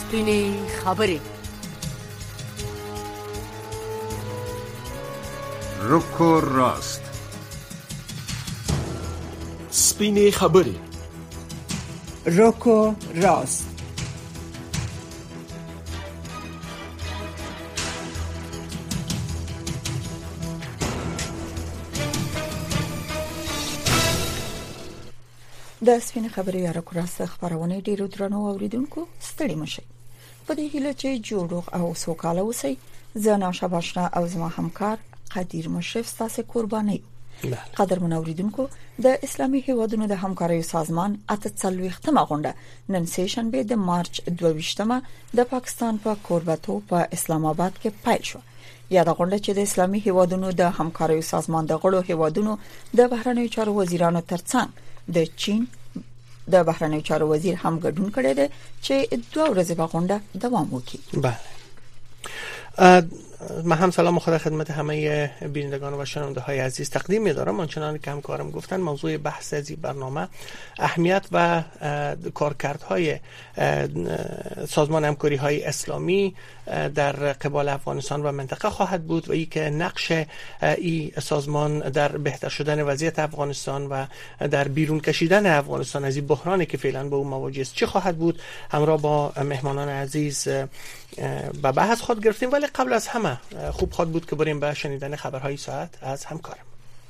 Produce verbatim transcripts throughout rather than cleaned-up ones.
سپینې خبرې. رکو راست. سپینې خبرې. رکو راست. د سپینې خبرې یا رکو راست خبرونه ډیرو درنو اوریدونکو ستړي مشي. په دې هیله چې جوړوغ او سوکاله اوسئ. زه ناشا باشنا او زما همکار قدیر مشرف ستاسو قرباني. قدرمن اوریدونکو د اسلامي هیوادونو د همکارۍ سازمان اته څلوېښتمه غونډه نن سه شنبه د مارچ دوه ویشتمه د پاکستان په کوربتو په اسلام آباد کې پیل شو. یا د غونډه چې د اسلامي هیوادونو د همکارۍ سازمان د غړو هیوادونو د بهرنیو چارو وزیرانو ترڅنګ د چین د بهرنیو چارو وزیر هم ګډون کړی دی چې دوه ورځې په غونډه دوام وکړي. بله. من هم سلام و خدا خدمت همه بینندگان و شنونده های عزیز تقدیم می‌دارم. آنچنان که همکارم گفتن موضوع بحث از این برنامه اهمیت و کارکردهای سازمان همکاری های اسلامی در قبال افغانستان و منطقه خواهد بود و ای که نقش این سازمان در بهتر شدن وضعیت افغانستان و در بیرون کشیدن افغانستان از این بحرانی که فعلا با اون مواجه است چه خواهد بود. همراه با مهمانان عزیز به بحث خود گرفتیم، ولی قبل از همه خوب خواهد بود که بریم به شنیدن خبرهای ساعت از همکارم.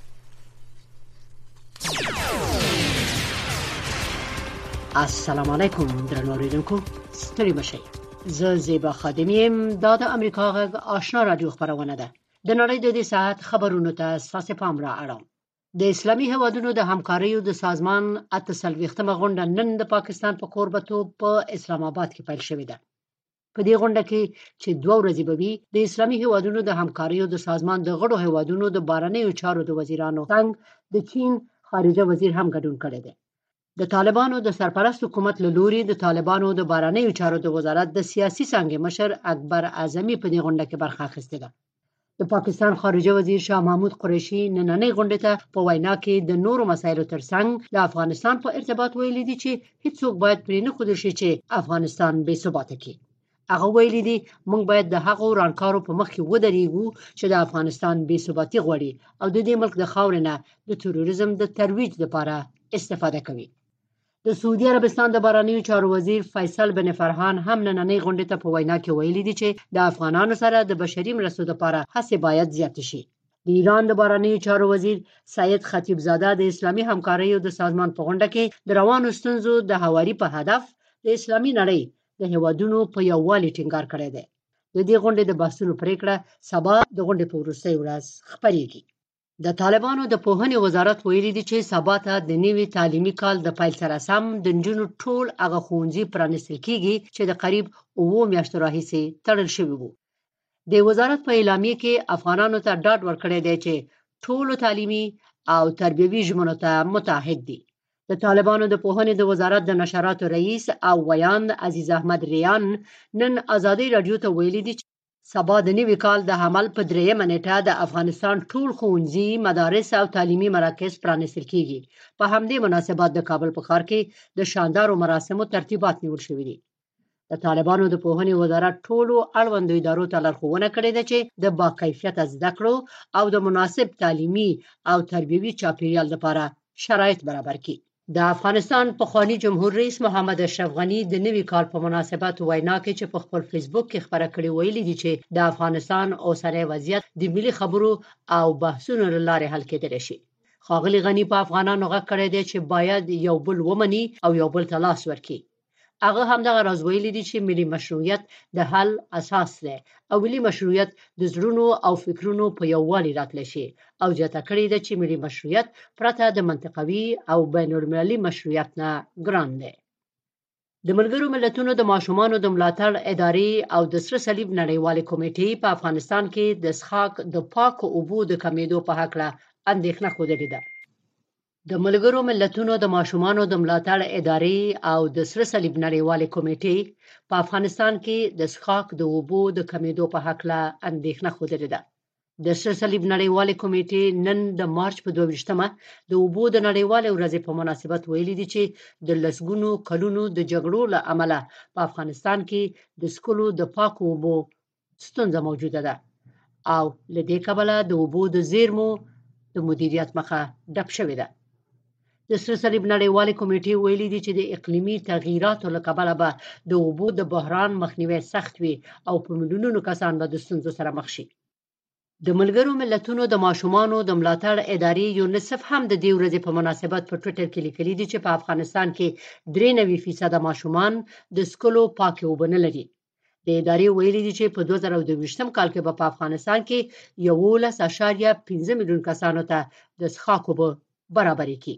السلام علیکم درنو اوریدونکو، ستړي مشئ. زه زیبا خادمیم. دا د امریکا غږ آشنا رادیو خبرونه ده. د نړۍ د دې ساعت خبرونو ته ستاسو پام را اړوم. د اسلامي هیوادونو د همکاریو د سازمان اته څلوېښتمه غونډه نن د پاکستان په کوربتو په اسلام آباد کې پیل شوې ده. په دې غونډه کې چې دوه ورځې به وي، د اسلامي هیوادونو د همکاریو د سازمان د غړو هیوادونو د بهرنیو چارو د وزیرانو څنګ د چین خارجه وزیر هم ګډون کړی دی. د طالبانو د سرپرست حکومت له لوري د طالبانو د بهرنیو چارو د وزارت د سیاسي څانګې مشر اکبر اعظمي په دې غونډه کې برخه اخیستې ده. د پاکستان خارجه وزیر شاه محمود قریشي نننۍ غونډه ته په وینا کې د نورو مسایلو ترڅنګ د افغانستان په ارتباط ویلي دي چې هیڅوک باید پرې نه ښودل شي چې افغانستان بې ثباته کړي. هغه ویلي دي موږ باید د هغو رانکارو په مخ کې ودرېږو چې د افغانستان بې ثباتي غواړي او د دې ملک د خاورې نه د تروریزم د ترویج لپاره استفاده کوي. د سعودي عربستان د بهرنیو چارو وزیر فیصل بن فرحان هم نننۍ غونډې ته په وینا کې ویلي دي چې د افغانانو سره د بشري مرستو لپاره هڅې باید زیاتې شي. د ایران د بهرنیو چارو وزیر سید خطیب زاده د اسلامي همکاریو د سازمان په غونډه کې د روانو ستونزو د هواري په هدف د اسلامي نړۍ د هیوادونو په یووالي ټینګار کړی دی. د دې غونډې د بحثونو پریکړه سبا د غونډې په وروستۍ ورځ خپرېږي. د طالبانو د پوهنې وزارت ویلي دی چې سبا ته د نوي تعلیمي کال د پیل سره سم د نجونو ټول هغه ښوونځي پرانیستل کیږي چې د قریب اووه میاشتو راهیسې تړل شوي وو. د وزارت په اعلامیه کې افغانانو ته ډاډ ورکړی دی چې ټولو تعلیمي او تربیوي ژمنو ته متعهد دي. د طالبانو د پوهنې د وزارت د نشراتو رئیس او ویاند عزیز احمد ریان نن ازادي رادیو ته ویلي دي چې سبا د نوي کال د حمل په درېیمه نیټه د افغانستان ټول ښوونځي، مدارس او تعلیمي مراکز پرانیستل کیږي. په همدې مناسبت د کابل په ښار کې د شاندارو مراسمو ترتیبات نیول شوي دي. د طالبانو د پوهنې وزارت ټولو اړوندو ادارو ته لارښوونه کړې ده چې د باکیفیته زده کړو او د مناسب تعلیمي او تربیوي چاپیریال لپاره شرایط برابر کړي. د افغانستان پخوانی جمهور رئیس محمد اشرف غنی د نوي کال په مناسبت وینا کې چې په خپل فیسبوک کې خبره کړې ویلي دي چې د افغانستان اوسنی وضعیت د ملي خبرو او بحثونو له لارې حل کېدلی شي. ښاغلي غنی په افغانانو غږ کړی دی چې باید یو بل ومني او یو بل ته لاس ورکړي. هغه همدغه راز ویلي دي چې ملي مشروعیت د حل اساس دی او ملي مشروعیت د زړونو او فکرونو په یووالي راتلی شي او زیاته کړې ده چې ملي مشروعیت پرته د منطقوي او بین المللي مشروعیت نه ګران دی. د ملګرو ملتونو د ماشومانو د ملاتړ ادارې او د سره صلیب نړیوالې کمیټې په افغانستان کې د څښاک د پاکو اوبو د کمیدو په هکله اندېښنه ښودلې ده. د ملګرو ملتونو د ماشومانو د ملاتړ ادارې او د سره صلیب نړیوالې کمیټې په افغانستان کې د څښاک د اوبو د کمیدو په هکله اندېښنه ښودلې ده. د سر صلیب نړیوالې کمیټې نن د مارچ په دوه ویشتمه د اوبو د نړیوالې ورځې په مناسبت ویلي دي چې د لسګونو کلونو د جګړو له امله په افغانستان کې د څښلو د پاکو اوبو ستونزه موجوده ده او له دې کبله د اوبو د زیرمو د مدیریت مخه ډپ شوې ده. د سر صلیب نړیوالې کمیټې ویلي دي چې د اقلیمي تغییراتو له کبله به د اوبو د بحران مخنیوی سخت وي او په میلیونونو کسان به د ستونزو سره مخ شي. د ملګرو ملتونو د ماشومانو د ملاتړ ادارې یونیسف هم د دې ورځې په مناسبت په ټویټر کې لیکلي دي چې په افغانستان کې درې نوي فیصده ماشومان د څښلو پاکې اوبه نه لري. د ادارې ویلي دي چې په دوه زره دوه ویشتم کال کې به په افغانستان کې یولس اعشاریه پنځه میلیون کسانو ته د څښاک اوبه برابرې کړي.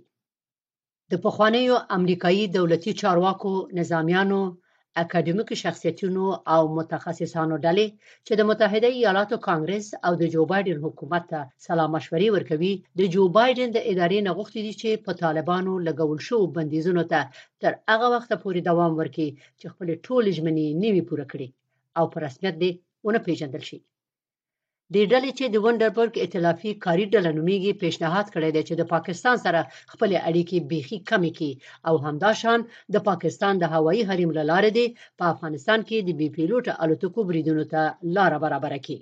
د پخوانیو امریکایي دولتي چارواکو، نظامیانو، اکاډمیک شخصیتونو او متخصصانو ډلې چې د متحده ایالاتو کانګرس او د جو بایدن حکومت ته سلا مشورې ورکوي، د جو بایدن د ادارې نه غوښتي دي چې په طالبانو لګول شوو بندیزونو ته تر هغه وخته پورې دوام ورکړي چې خپل ټول ژمنې نه وي پوره کړي او په رسمیت دې ونه پیژندل شي. د ډلې چې د وندربرګ ائتلافي کاري ډله نومیږي پیشنهاد کړی دی چې د پاکستان سره خپل اړیکې بیخي کمې کړي او همداشان د پاکستان د هوایي حریم له لارې دی په افغانستان کې د بي پیلوټه الوتکو بریدونو ته لاره برابره کړي.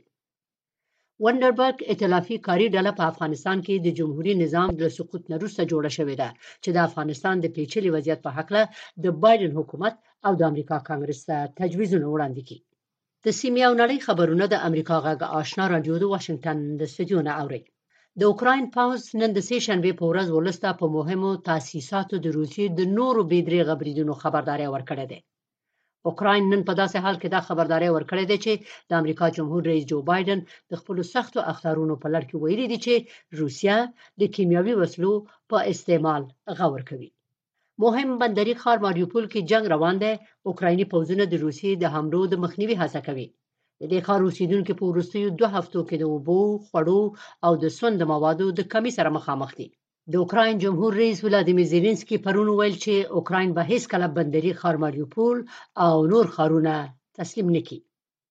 وندربرګ ائتلافي کاري ډله په افغانستان کې د جمهوریت نظام د سقوط نه وروسته جوړه شوې ده چې د افغانستان د پیچلي وضعیت په هکله د بایدن حکومت او د امریکا کانګرس ته تجویزونه وړاندې کړي. د سیمې او نړۍ خبرونه د امریکا غږ آشنا رادیو د واشنگټن د استودیو نه اوري. د اوکراین پوځ نن د سې شنبې په ورځ ولسته په مهمو تاسیساتو د روسیې د نورو بې دریغه بریدونو خبرداری ورکړې ده. اوکراین نن په داسې حال کې دا خبرداری ورکړې ده چې د امریکا جمهور رئیس جو بایدن د خپل سختو اخطارونو په لړ کې ویلي دي چې روسیه د کیمیاوي وسلو په استعمال غور کوي. مهم بندري ښار ماریوپول کې جنگ روان دی. اوکرایني پوځونه د روسیې د حملو د مخنیوي هڅه کوي. د دې ښار اوسیدونکو په وروستیو دوه هفتو کې د اوبو، خوړو او د سون د موادو د کمی سره مخامخ دي. د اوکراین جمهور رئیس ولادیمیر زيلنسکي پرون ویل چې اوکراین به هیڅ کله بندري ښار ماریوپول او نور ښارونه تسلیم نکړي.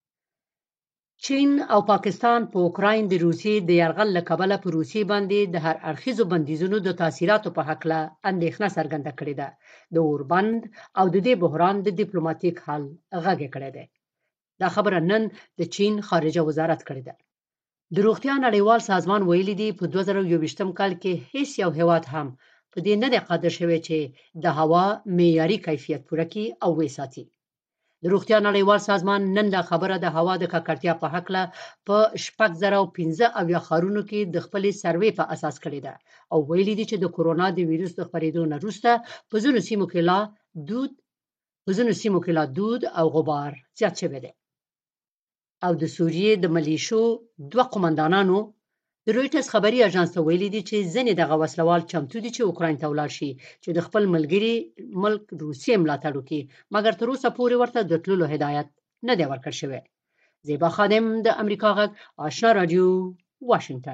چین او پاکستان په اوکراین د روسیې د یرغل له کبله په روسیې باندې د هر اړخیزو بندیزونو د تاثیراتو په هکله اندېښنه څرګنده کړې ده. د اوربند او د دې بحران د ډیپلوماټیک حل غږ کړی دی. دا خبره نن د چین خارجه وزارت کړې ده. د روغتیا نړیوال سازمان ویلي دی په دوه زره یو ویشتم کال کې هیڅ یو هیواد هم په دې نه دی قادر شوی چې د هوا معیاري کیفیت پوره کړي او وساتي. د روغتیا نړیوال سازمان نن دا خبره د هوا د ککړتیا په هکله په شپږ زره او پنځه اویا ښارونو کې د خپلې سروې په اساس کړې ده او ویلي دي چې د کورونا د ویروس د خپرېدو نه وروسته په ځینو سیمو کې لا دود په ځینو سیمو کې لا دود او غبار زیات شوی دی. او د سوریې د ملیشو دوه قومندانانو د رویټرز خبري اژانس ته ویلي دي چې ځینې دغه وسلوال چمتو دي چې اوکراین ته ولاړ شي چې د خپل ملګري ملک روسیې ملاتړ وکړي، مګر تر اوسه پورې ورته د تللو هدایت نه دی ورکړل شوی. زیبا خادم د امریکا غږ آشنا رادیو واشنگتن.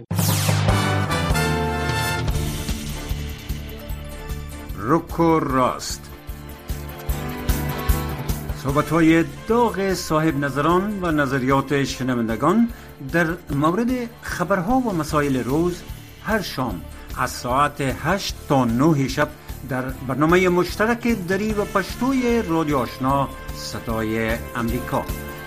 روکو راست، صحبت‌های داغ صاحب نظران و نظریات شنوندگان در مورد خبرها و مسائل روز هر شام از ساعت هشت تا نه شب در برنامه مشترک دری و پشتوی رادیو آشنا صدای امریکا.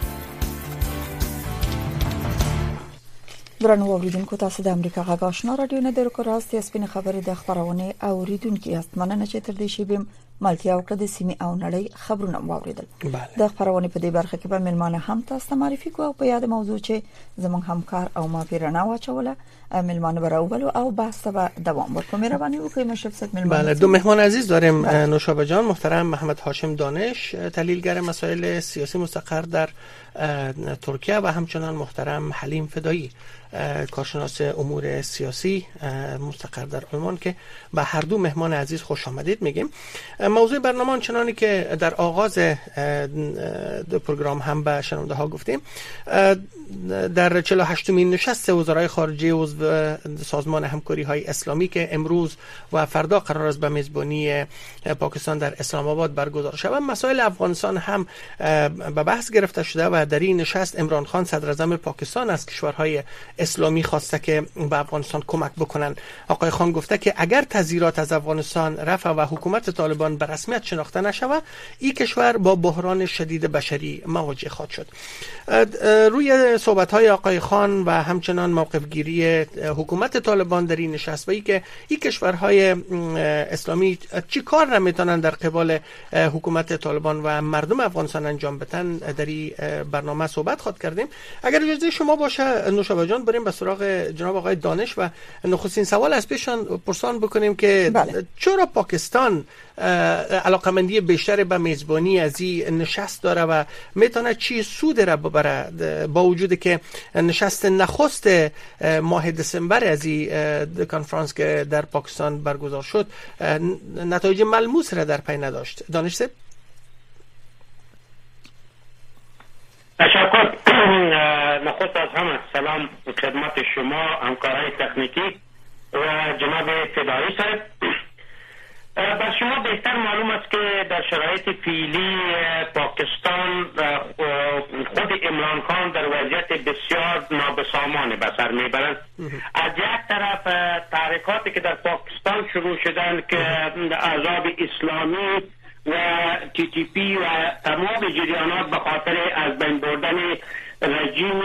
درنو اوریدونکو، تاسو د امریکا غږ آشنا رادیو نه درکو راستي سپین خبرې د خبرونه اوریدونکو یاست. مننه چې تر دې شی بیم ملتیا وکړه د سیمې او نړۍ خبرونه واوریدل. د خبرونه په دې برخه کې به ملمانه هم تاسو معرفي کوو په یاد موضوع چې زموږ همکار او ما پیرنا واچوله ملمانه براول او بحث به دوام ورکړي. مهرباني وکړئ مشرف صاحب ملمانه. بله، دو مهمان عزیز داریم. نوشابه جان محترم محمد هاشم دانش، تحلیلگر مسائل سیاسی مستقر در ترکیه، و همچنان محترم حلیم فدایی، کارشناس امور سیاسی مستقر در آلمان، که به هر دو مهمان عزیز خوش آمدید میگیم. موضوع برنامه چنانی که در آغاز دو پروگرام هم به شنونده ها گفتیم، در چهل و هشتمین نشست وزرای خارجه عضو سازمان همکاری های اسلامی که امروز و فردا قرار است به میزبانی پاکستان در اسلام آباد برگزار شود، مسائل افغانستان هم به بحث گرفته شده و در این نشست عمران خان صدر اعظم پاکستان از کشورهای اسلامی خواسته که به افغانستان کمک بکنن. آقای خان گفته که اگر تذیرات از افغانستان رفع و حکومت طالبان به رسمیت شناخته نشود، این کشور با بحران شدید بشری مواجه خواهد شد. روی صحبت‌های آقای خان و همچنان موقفگیری حکومت طالبان در این نشست و ای که این کشورهای اسلامی چی کار را میتونن در قبال حکومت طالبان و مردم افغانستان انجام بدن، در این برنامه صحبت خواهد کردیم. اگر اجازه شما باشه نوشابه جان، بریم به سراغ جناب آقای دانش و نخستین سوال از پیشان پرسان بکنیم که بله. چرا پاکستان علاقمندی بیشتر به میزبانی از این نشست داره و میتونه چی سود را ببره، با وجودی که نشست نخست ماه دسامبر از این کنفرانس که در پاکستان برگزار شد نتایج ملموس را در پی نداشت. دانش صاحب. تشکر. نخست از همه سلام خدمت شما، همکارای تکنیکی و جناب فدایی صاحب. بر شما بهتر معلوم است که در شرایط فعلی پاکستان خود عمران خان در وضعیت بسیار نابسامان به سر میبرند. از یک طرف تحریکاتی که در پاکستان شروع شدند که احزاب اسلامی و تی تی پی و تمام جریانات به خاطر از بین بردن رژیم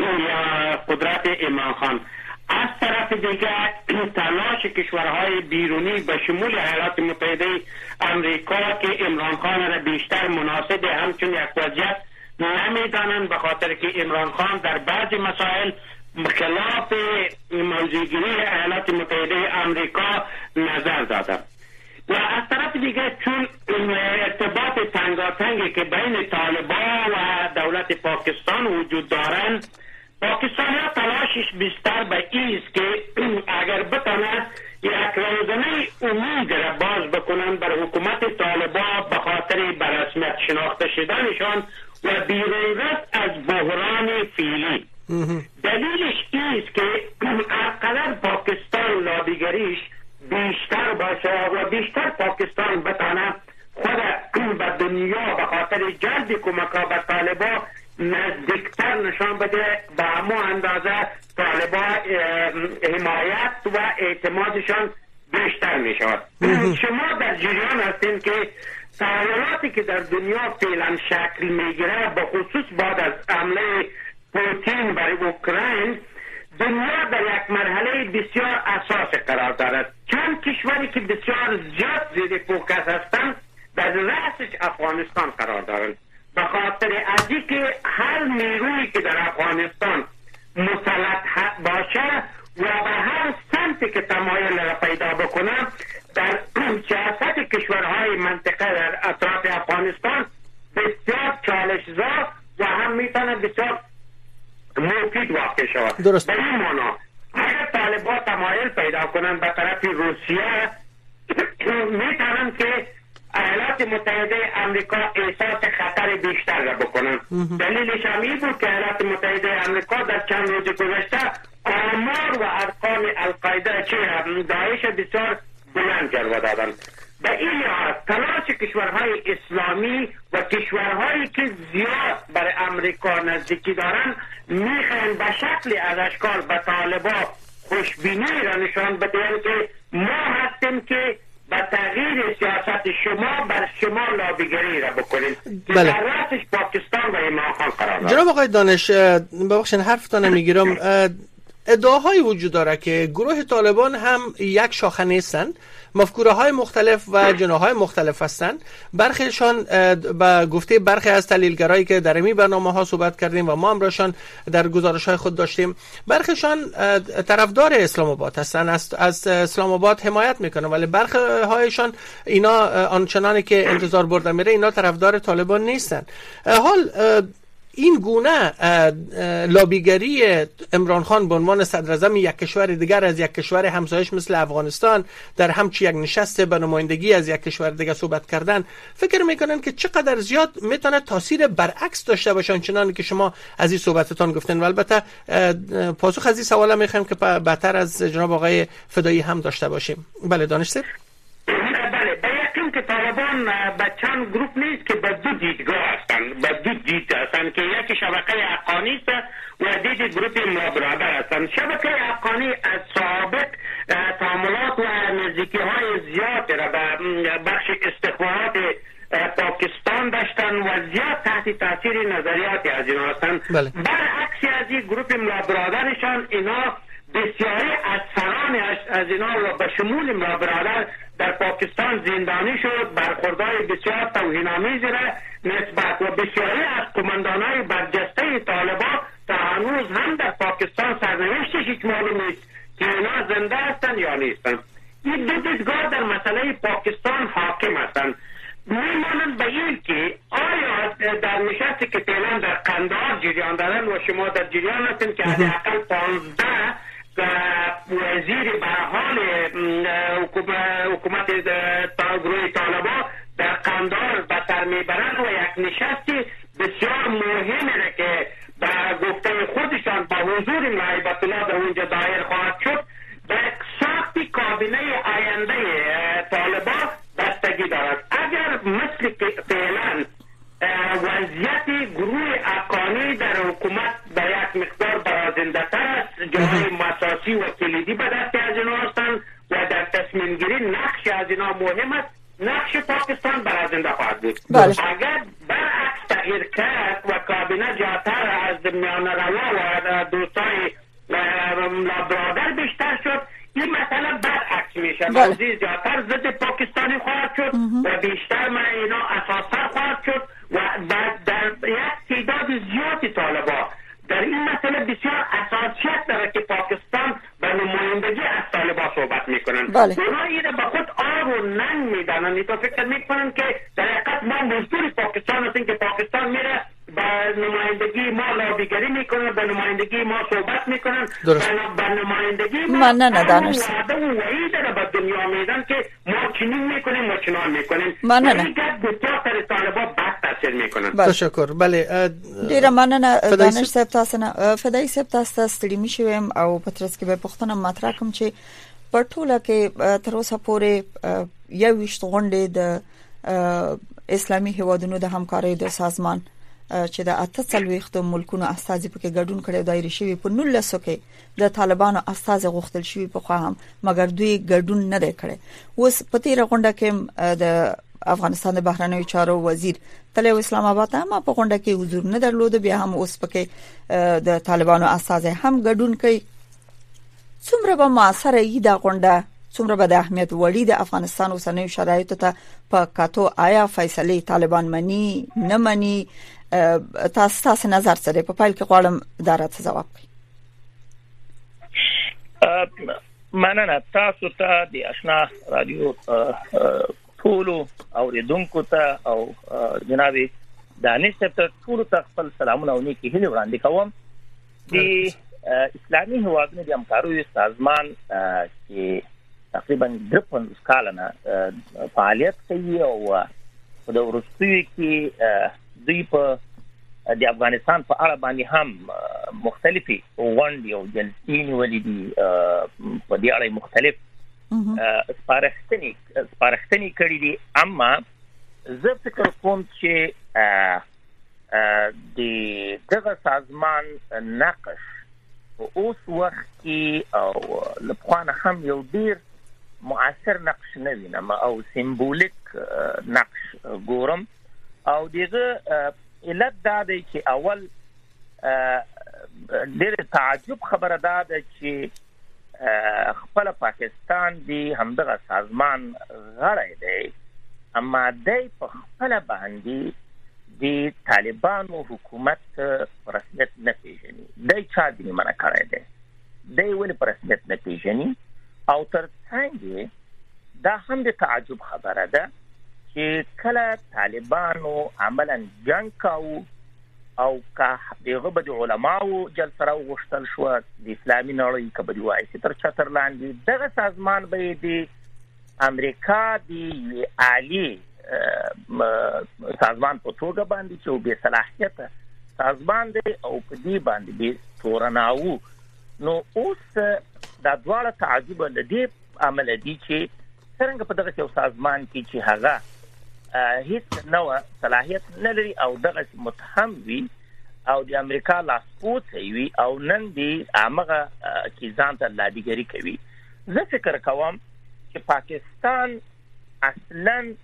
یا قدرت عمران خان، از طرف دیگر تلاش کشورهای بیرونی به شمول ایالات متحده امریکا که عمران خان را بیشتر مناسب همچون یک وضعیت نمیدانند، به خاطر که عمران خان در بعض مسائل خلاف موضع‌گیری ایالات متحده امریکا نظر دادند. و از طرف دیگر چون ارتباط تنگاتنگی که بین طالبان و دولت پاکستان وجود دارند، پاکستان ها تلاشش بیشتر به ایست که اگر بتانند یک روزنه امید را باز بکنند بر حکومت طالبان به خاطر برسمیت شناخته شدنشان و بیرون رفت از بحران فعلی. دلیلش ایست که اقدر پاکستان لابیگریش بیشتر باشه و بیشتر پاکستان بتانه خود به دنیا به خاطر جلب کمک‌ها به طالبان نزدیکتر نشان بده، به همه اندازه طالبان حمایت و اعتمادشان بیشتر می شود. شما در جریان هستین که تحولاتی که در دنیا فعلا شکل می گیره، به خصوص بعد از حمله پوتین بر اوکراین، دنیا در یک مرحله بسیار اساسی قرار دارد. چند کشوری که بسیار زیاد زیر فوکس هستند در رأسش افغانستان قرار دارند، به خاطر از اینکه هر نیرویی که در افغانستان مسلط باشه و به هر سمتی که تمایل را پیدا بکنه در سیاست کشورهای منطقه در اطراف افغانستان بسیار چالشزا و هم میتونه بسیار مفید واقع شود. درست. به این معنا اگر طالبان تمایل پیدا کنند به طرف روسیه، میتونند که ایالات متحده امریکا احساس خطر بیشتر را بکنند. دلیلش هم این بود که ایالات متحده امریکا در چند روز گذشته آمار و ارقام القاعده چه داعش بسیار بلند جلوه دادند. به این لحاظ تلاش کشورهای اسلامی و کشورهایی که زیاد برای امریکا نزدیکی دارند میخواهند به شکل از اشکال به طالبان خوشبینی را نشان بدهند که ما هستیم که به تغییر سیاست شما بر شما لابیگری را بکنید. بله. در رأسش پاکستان و عمران خان قرار دارد. جناب آقای دانش، ببخشید حرفتان میگیرم، ادعاهایی وجود داره که گروه طالبان هم یک شاخه نیستند، مفکوره های مختلف و جناهای مختلف هستند. برخیشان به گفته برخی از تحلیلگرایی که در این برنامه ها صحبت کردیم و ما هم راشان در گزارش های خود داشتیم، برخیشان طرفدار اسلام آباد هستند، از, از اسلام آباد حمایت میکنن، ولی برخی هایشان اینا آنچنانی که انتظار برده میره اینا طرفدار طالبان نیستند. حال این گونه لابیگری عمران خان به عنوان صدر اعظم یک کشور دیگر از یک کشور همسایش مثل افغانستان در همچی یک نشست به نمایندگی از یک کشور دیگر صحبت کردن، فکر میکنن که چقدر زیاد میتونه تاثیر برعکس داشته باشه چنانکه که شما از این صحبتتان گفتن؟ و البته پاسخ از این سوال میخوایم که بهتر از جناب آقای فدایی هم داشته باشیم. بله دانش صاحب. بله به یقین که طالبان به چند گروپ نیست که به دو دیدگاه هستند، به دو دید هستند که یکی شبکه حقانی است و دیگه گروپ ملا برادر هستند. شبکه حقانی از سابق تعاملات و نزدیکی های زیاد را به بخش استخبارات پاکستان داشتن و زیاد تحت تاثیر نظریات از اینا هستند. بله. برعکس از این گروپ ملا برادرشان، اینا بسیاری از سران از اینا و به شمول ملا برادر در پاکستان زندانی شد، برخوردهای بسیار توهین‌آمیزی را نسبت و بسیاری از قماندان‌های برجسته طالبان تا هنوز هم در پاکستان سرنوشتش هیچ معلوم نیست که اینا زنده هستند یا نیستند. این دو دیدگاه در مسئله پاکستان حاکم هستند. میمانند به این که آیا در نشستی که فعلا در قندهار جریان دارند و شما در جریان هستند که حداقل پانزده وزیر به حال حکومت گروه طالبان در قندهار به سر میبرند و یک نشستی بسیار مهمی را که به گفته خودشان با حضور نایبت الله در اونجا دایر خواهد شد به ساخت کابینه آینده طالبان بستگی دارد. اگر مثل فعلا وضعیت گروه حقانی در حکومت به یک مقدار برازنده تر است، جاهای مساسی و کلیدی به دست از اینا هستند و در تصمیم گیری نقش از اینا مهم است، نقش پاکستان برازنده خواهد بود. بله. اگر برعکس تغییر کرد و کابینه جاتر از میان روا و دوستای برادر بیشتر شد، این مسئله برعکس میشه. موضوع جاتر ضد پاکستانی خواهد شد و بیشتر من اینا اساسا خواهد شد و در یک تعداد زیادی طالبان در این مسئله بسیار اساسیت داره که پاکستان به نمایندگی از طالبان صحبت میکنن. بله. اونا اینه به خود آب و ننگ میدانن، تو فکر میکنن که در حقیقت ما مزدور پاکستان هستیم که پاکستان میره به نمایندگی ما لابیگری میکنن، به نمایندگی ما صحبت میکنن، به نمایندگی ما من نه ندانش وعده و وعید را به دنیا میدن که ما چنین میکنیم ما چنان میکنیم. من نه نه این گفت بسیار سر طالبان بد تاثیر میکنن. تشکر. بله ډیره مننه دانش صاحب، تاسو نه فدای صاحب تاسو ستړي مشوم او په ترڅ کې به پښتنه مطرح کوم چې په ټوله کې تر اوسه پورې یو وشت غونډې د اسلامي هیوادونو د همکارۍ د سازمان چې د اته څلويخت ملکونو استازي پکې ګډون کړي دایره شوی په نولسو کې د طالبانو استازي غوښتل شوی په خوا هم مګر دوی ګډون نه دی کړي. اوس په تیر غونډه کې د افغانستان د بهرنیو چارو وزیر تل اسلام آباد هم په غونډه کې حضور نه درلود، بیا هم اوس پکې د طالبانو استازي هم ګډون کوي. څومره به موثره ای د غونډه، څومره به د اهمیت وړي د افغانستان اوسنیو شرایطو ته په کاتو آیا فیصله طالبان مني نه مني؟ تاسو تاسو نظر سره په پایل کې غواړم دارات جواب کړئ. مننه تاسو ته د آشنا رادیو ټولو اوریدونکو ته او جناب دانش ته ټول ته خپل سلامونه او نیکی هیله وړاندې کوم. د اسلامي هیوادونو د همکاریو سازمان چې تقریبا درې پنځوس کاله نه فعالیت کوي او د وروستیو کې دوی په د افغانستان په اړه باندې هم مختلفي غونډې او جلسې نیولې دي، په دې اړه مختلف سپارښتنې سپارښتنې کړې دي. اما زه فکر کوم چې د دغه سازمان نقش په اوس وخت کې او لپاره هم یو ډیر مؤثر نقش نه وینم او سمبولیک نقش ګورم. او دغه علت دا دی چې اول ډېر تعجب خبره ده چې خپل پاکستان دی همدغه سازمان غړی دی، اما دی په خپل باندې د طالبانو حکومت رسمیت نه پیژني. دی چا دې منع کړی دی؟ دی ولې په رسمیت نه پیژني؟ او ترڅنګ دا هم د تعجب خبره ده چې کله طالبانو عملا جنگ کاوه او که دغه به علماو جلسه راوغشتل شو د اسلامي نړۍ کبدي وایي چې تر چتر لاندې دغه سازمان به د امریکا د عالی سازمان په توګه باندې چې به صلاحیت سازمان دی او په دې باندې به تورناو. نو اوس دا دواړه تعجب لدی عمل دي چې څنګه په دغه یو سازمان کې چې هغه هیڅ نو صلاحیت نه لري او دغه متهم وي او د امریکا لاسپوڅ وي او نن دی هغه کې ځان ته لابیګری کوي. زه فکر کوم چې پاکستان اصلاً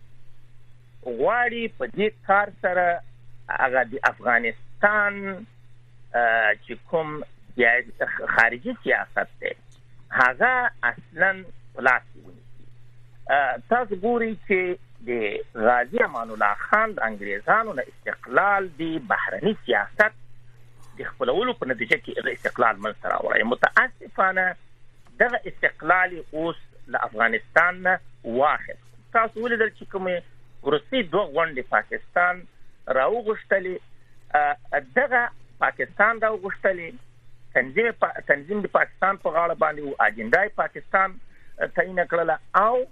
غواړي په دې کار سره هغه د افغانستان چې کوم خارجي سیاست دی هغه اصلاً خلاصي ونیسي. تاسو ګورئ چې د غازی امان الله خان د انګریزانو نه استقلال دی بهرني سیاست د خپلولو په نتیجه کې استقلال منځته راوړی. متاسفانه دغه استقلال اوس له افغانستان نه واخیست. تاسو ولیدل چې کومه روسي دوه غونډې پاکستان راوغشتلې، دغه پاکستان راوغشتلې تنظیم تنظیم د پاکستان په غاړه باندې او اجنډای پاکستان تعیین کړل او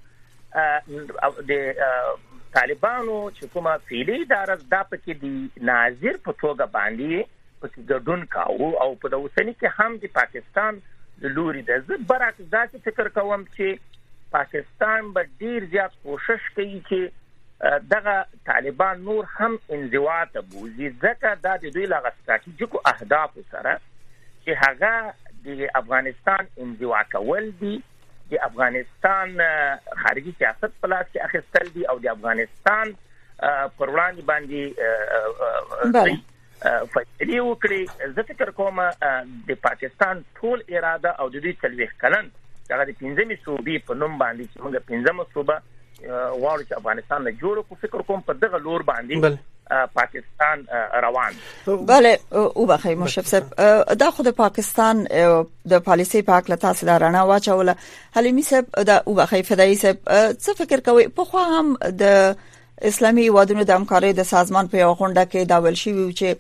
د طالبانو چې کومه فعلی اداره د پکې د ناظر په توګه باندې پکې ګډون کاوه او په اوسنی کې هم د پاکستان د لوري د برعکس داسې فکر کوم چې پاکستان به ډیر زیات کوشش کوي چې دغه طالبان نور هم انزوا ته بوزي، ځکه دا د دوی لغه ستراتیژیکو اهداف سره چې هغه د افغانستان انزوا کول دي، د افغانستان خارجي سیاست په لاس کې اخیستل دي او د افغانستان پر وړاندې باندې فیصلې وکړي. زه فکر کوم د پاکستان ټول اراده او د دوی څلوېښت کلن هغه د پنځمې صوبې په نوم باندې چې موږ پنځمه صوبه غواړو چې افغانستان نه جوړ کړو، فکر کوم په دغه لور باندې پاکستان روان. بله او بخیر مشرف صاحب، دا خود پاکستان د پالیسي په اړه تاسو دا رڼا واچوله. حلیمي صاحب دا او بخیر فدایي صاحب څه فکر کوي؟ په خو هم د اسلامي هیوادونو د همکارۍ د سازمان په یو غونډه کې دا ویل شوی چې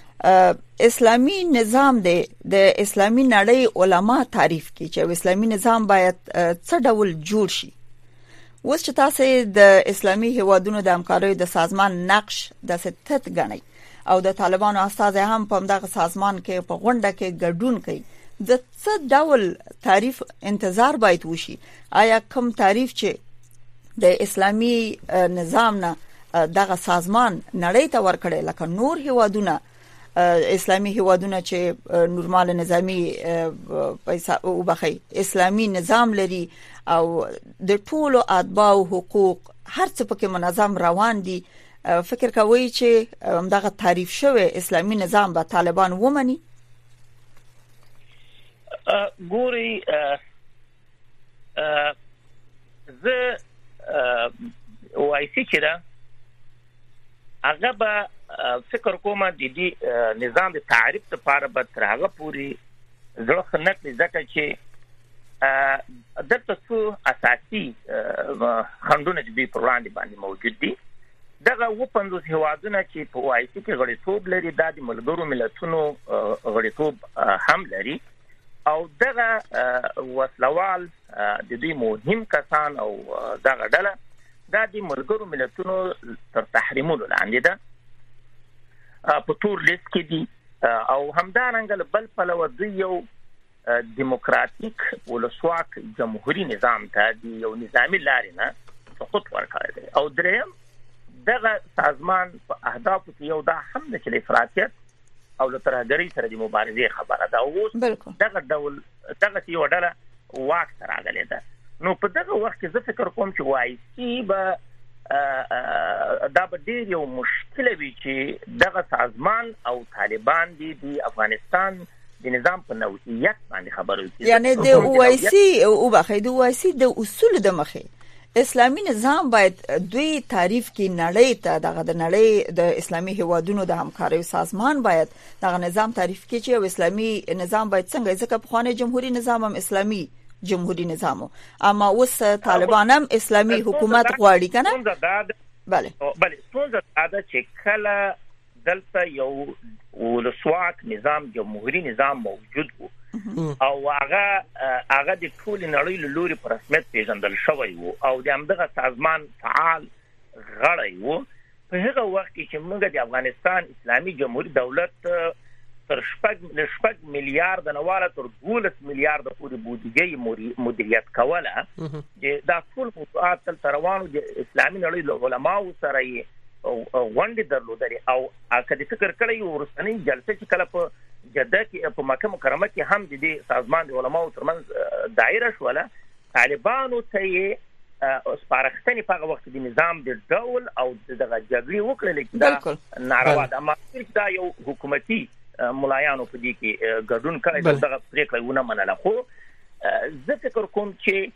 اسلامی نظام دی د اسلامی نړۍ علما تعریف کوي چې اسلامی نظام باید څه ډول جوړ شي. اوس چې تاسو د اسلامي هیوادونو د همکارۍ د سازمان نقش د ستت غنئ او د طالبانو استاد هم په دغه سازمان کې په غونډه کې ګډون کوي، د څه ډول تعریف انتظار باید وشي؟ آیا کوم تعریف چې د اسلامي نظام نه دغه سازمان نړۍ ته ورکړي لکه نور هیوادونه اسلامي هیوادونه چې نورمال نظامی پیسې او بخي اسلامي نظام لري او د ټولو اتباع او حقوق هر څه پکې منظم روان دي، فکر کوي چې دغه تعریف شوی اسلامي نظام به طالبان ومني؟ ګوري زه وایي چې دا هغه به فکر کوم د دې نظام د تعریف لپاره به تر هغه پوري زړه خنک ځکه چې دلته څو اساسي خنډونه د دې پر وړاندې باندې موجود دي. دغه و پنځوس هیوادونه چې په وایي کې غړیتوب لري دا د ملګرو ملتونو غړیتوب هم لري او دغه وسلوال د دې مهم کسان او دغه ډله دا د ملګرو ملتونو تر تحریمولو لاندې ده په تور لیست کې دي او همدارنګه بل پلوه دوی یو دیموکراتیک ولسواک جمهوریت نظام ته دی یو نظامی لارې نه سقوط ورکړی دی او دریم دغه سازمان په اهدافو کې یو دا هم د چې افراطیت او له ترهګرۍ سره د مبارزې خبره ده. اوس دغه ډول دغه یو ډله واک ته راغلی ده. نو په دغه وخت کې زه فکر کوم چې وایي چې به دا به ډېر یو مشکل وي چې دغه سازمان او طالبان دي د افغانستان د نظام په نوعیت باندې خبرو کوي. یعنی د اوایسی او بخې د اوایسی د اصول د مخې اسلامي نظام باید دوی تعریف کې نړۍ ته دغه د نړۍ د اسلامي هیوادونو د همکارۍ سازمان باید دغه نظام تعریف کې چې اسلامي نظام باید څنګه ځکه په خوانه جمهوریت نظام هم اسلامي جمهوریت نظامو اما اوس طالبان هم اسلامي حکومت غواړي کنه. بله بله څنګه دا چې کله دلته یو ولسواک نظام جمهوریت نظام موجود وو او هغه هغه د ټول نړۍ له لوري په رسمیت پیژندل شوی وو او د همدغه سازمان فعال غړی وو. په هغه وخت کې چې موږ د افغانستان اسلامي جمهوریت دولت تر شپږ شپږ میلیارډ نواله تر دولس میلیارډ پورې بودیجه مدیریت کوله چې دا ټول موضوعات تل روانو د اسلامي نړۍ له علماو سره یې غونډې درلودلې او کله فکر کړی ورسنۍ جلسه چې کله په جده کې په مکه مکرمه کې هم د دې سازمان د علماو ترمنځ دایره شوله، طالبانو ته یې سپارښتنې په هغه وخت د نظام د ډول او دغه جګړې وکړلې چې دا ناروا ده، اما دا یو حکومتي ملایانو په دې کې ګډون کړی دغه پریکړه ونه منله. خو زه فکر کوم چې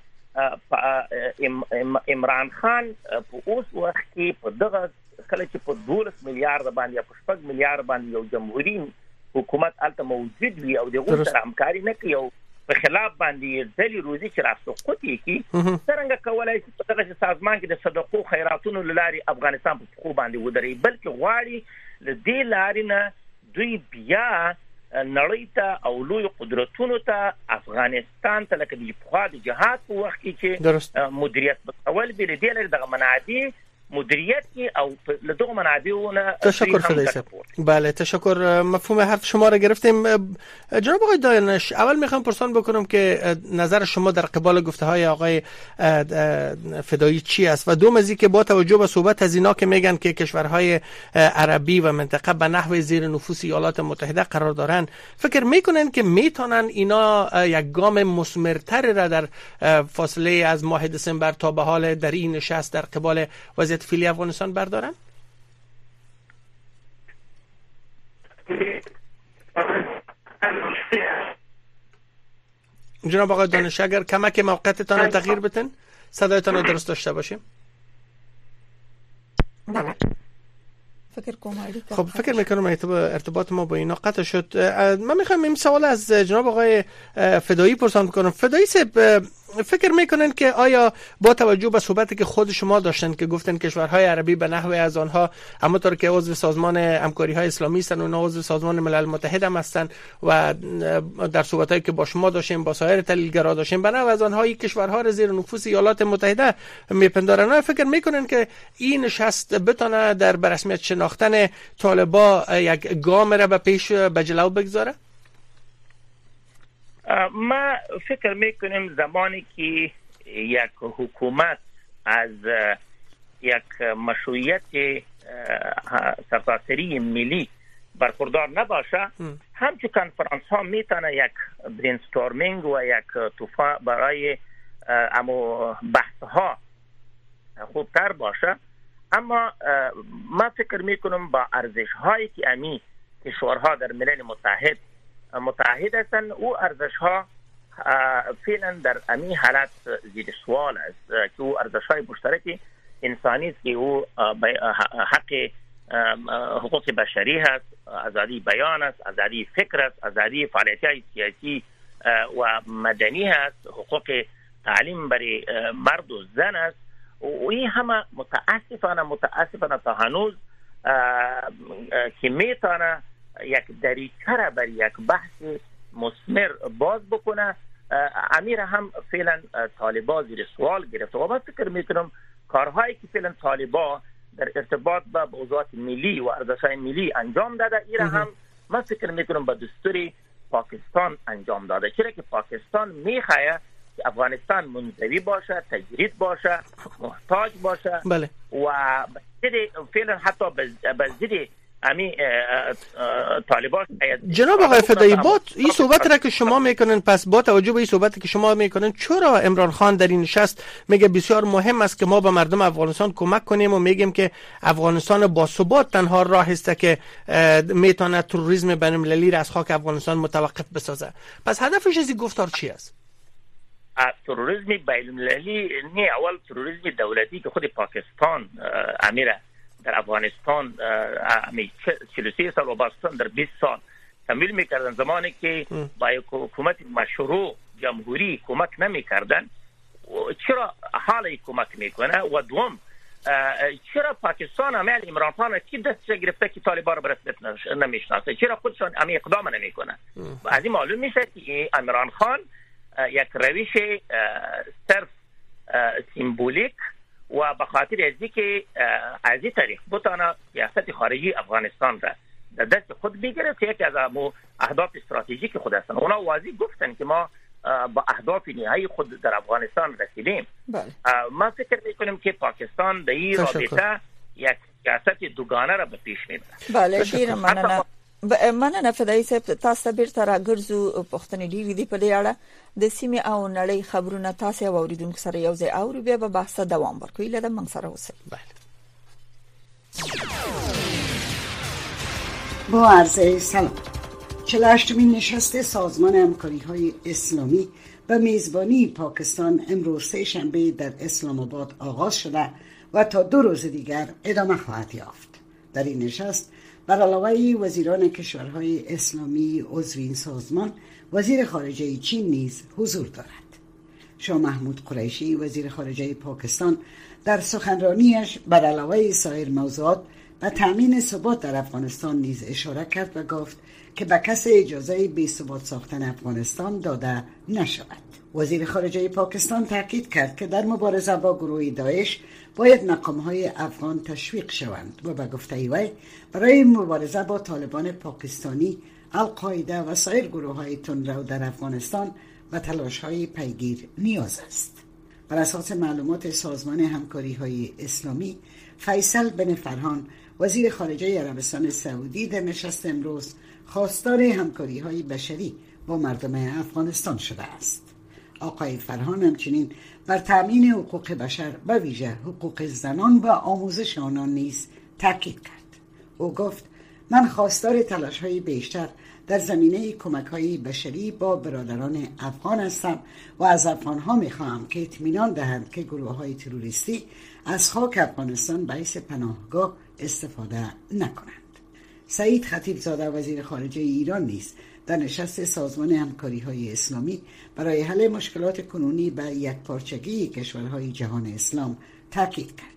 عمران خان په اوس وخت کې په دغه کله چې په دولس میلیارډ باندې په شپږ میلیارډ باندې یو جمهوریت حکومت الته موجود وي او دغه سره همکاري نه کوي او په خلاف باندې ځلې روزي چې راستقوت کی څنګه کولای شي په دغه سازمان کې د صدقو خیراتونو لاري افغانستان په خو باندې ودرې، بلکې غواړي ل دې لاري نه دوی بیا نړۍ ته او لوی قدرتونو ته افغانستان ته لکه د په د جهاد په وخت کې چې مدیریت په اول بل دی لري دغه منابع مدیریت او لدغه منابعونه. تشکر فدایی صاحب. بله تشکر، مفهوم حرف شما را گرفتیم. جناب آقای دانش، اول میخوام پرسان بکنم که نظر شما در قبال گفته های آقای فدایی چی است و دوم از اینکه با توجه به صحبت از اینا که میگن که کشورهای عربی و منطقه به نحو زیر نفوذ ایالات متحده قرار دارن، فکر میکنن که میتونن اینا یک گام مثمرتر را در فاصله از ماه دسامبر تا به حال در این نشست در قبال وضعیت فعلی افغانستان بردارن؟ جناب آقای دانش اگر کمک موقعتان رو تغییر بتن صدایتان رو درست داشته باشیم. فکر کنم خب فکر میکنم ارتباط ما با اینا قطع شد. من میخوام این سوال از جناب آقای فدایی پرسان کنم. فدایی صاحب، فکر میکنن که آیا با توجه به صحبتی که خود شما داشتن که گفتن کشورهای عربی به نحو از آنها همونطور که عضو سازمان همکاری های اسلامی هستن و عضو سازمان ملل متحد هم هستن و در صحبتایی که با شما داشتیم با سایر تحلیلگرا داشتیم به نحو از آنها یک کشورها را زیر نفوذ ایالات متحده میپندارن، فکر میکنن که این نشست بتونه در برسمیت شناختن طالبا یک گام را به پیش به جلو بگذاره؟ ما فکر میکنیم زمانی که یک حکومت از یک مشروعیت سرتاسری ملی برخوردار نباشه، همچون کنفرانس ها میتونه یک برینستورمینگ و یک توفا برای امو بحث ها خوبتر باشه. اما ما فکر میکنم با ارزش هایی که امی کشورها در ملل متحد متحد هستند او ارزش ها فعلا در امی حالت زیر سوال است که او ارزش های مشترک انسانی است که او حق حقوق بشری هست، آزادی بیان است، آزادی فکر است، آزادی فعالیت سیاسی و مدنی هست، حقوق تعلیم برای مرد و زن است و این همه متاسفانه متاسفانه تا هنوز که میتونه یک دریچه را بر یک بحث مثمر باز بکنه، امیر هم فعلا طالبا زیر سوال گرفته و من فکر میکنم کارهایی که فعلا طالبا در ارتباط با موضوعات ملی و ارزش‌های ملی انجام داده ایره هم من فکر میکنم با دستور پاکستان انجام داده، چرا که پاکستان میخواه که افغانستان منزوی باشه، تجرید باشه، محتاج باشه. بله. و فعلا حتی به ضد امی طالبان. جناب آقای فدایی، با این صحبت را که شما میکنن، پس با توجه به این صحبتی که شما میکنن، چرا عمران خان در این نشست میگه بسیار مهم است که ما به مردم افغانستان کمک کنیم و میگیم که افغانستان با ثبات تنها راه است که میتونه تروریسم بین المللی را از خاک افغانستان متوقف بسازه؟ پس هدفش از این گفتار چی است؟ تروریسم بین المللی نه، اول تروریسم دولتی که خود پاکستان امیره در افغانستان چهل و سه سال و باستان در بیست سال تمویل میکردن، زمانی که با یک حکومت مشروع جمهوری کمک نمیکردن، چرا حالا کمک میکنه؟ و دوم چرا پاکستان عمل عمران خان کی دست گرفته که طالبان را رسمیت نمیشناسه؟ چرا خودشان امی اقدام نمیکنه؟ از این معلوم میشه که عمران خان یک روش صرف سیمبولیک و به خاطر ازی که از این طریق بتانه سیاست خارجی افغانستان را در دست خود بگیره که یکی از اهداف استراتژیک خود هستند. اونا واضح گفتن که ما با اهداف نهایی خود در افغانستان رسیدیم. بله. ما فکر میکنیم که پاکستان در این رابطه یک سیاست دوگانه را به پیش میبره. بله ډیر مننه. مننه فدایي صاحب، تاسو بیرته راګرځو پښتنې ډیری دی په دې اړه د سیمې او نړۍ خبرونه تاسو اوریدونکو سره یو ځای اوري، بیا به بحث دوام ورکړي. لکه موږ سره اوسئ. بله. با عرض سلام. چهل و هشتمین نشست سازمان همکاری‌های اسلامی و میزبانی پاکستان امروز سه شنبه در اسلام آباد آغاز شده و تا دو روز دیگر ادامه خواهد یافت. در این نشست بر علاوه وزیران کشورهای اسلامی عضو این سازمان، وزیر خارجه چین نیز حضور دارد. شاه محمود قریشی وزیر خارجه پاکستان در سخنرانیش بر علاوه سایر موضوعات و تأمین ثبات در افغانستان نیز اشاره کرد و گفت که به کسی اجازه بی ثبات ساختن افغانستان داده نشود. وزیر خارجه پاکستان تاکید کرد که در مبارزه با گروه داعش باید مقام‌های افغان تشویق شوند و به گفته وی برای مبارزه با طالبان پاکستانی، القاعده و سایر گروه‌های تندرو در افغانستان و تلاش‌های پیگیر نیاز است. بر اساس معلومات سازمان همکاری‌های اسلامی، فیصل بن فرهان وزیر خارجه عربستان سعودی در نشست امروز خواستار همکاری‌های بشری با مردم افغانستان شده است. آقای فرهان همچنین بر تأمین حقوق بشر و ویژه حقوق زنان و آموزش آنان نیز تاکید کرد. او گفت: من خواستار تلاش‌های بیشتر در زمینه کمک‌های بشری با برادران افغان هستم و از افغان‌ها می‌خواهم که اطمینان دهند که گروه‌های تروریستی از خاک افغانستان به حیث پناهگاه استفاده نکنند. سعید خطیبزاده وزیر خارجه ایران نیز در نشست سازمان همکاری‌های اسلامی برای حل مشکلات کنونی و یکپارچگی کشورهای جهان اسلام تاکید کرد.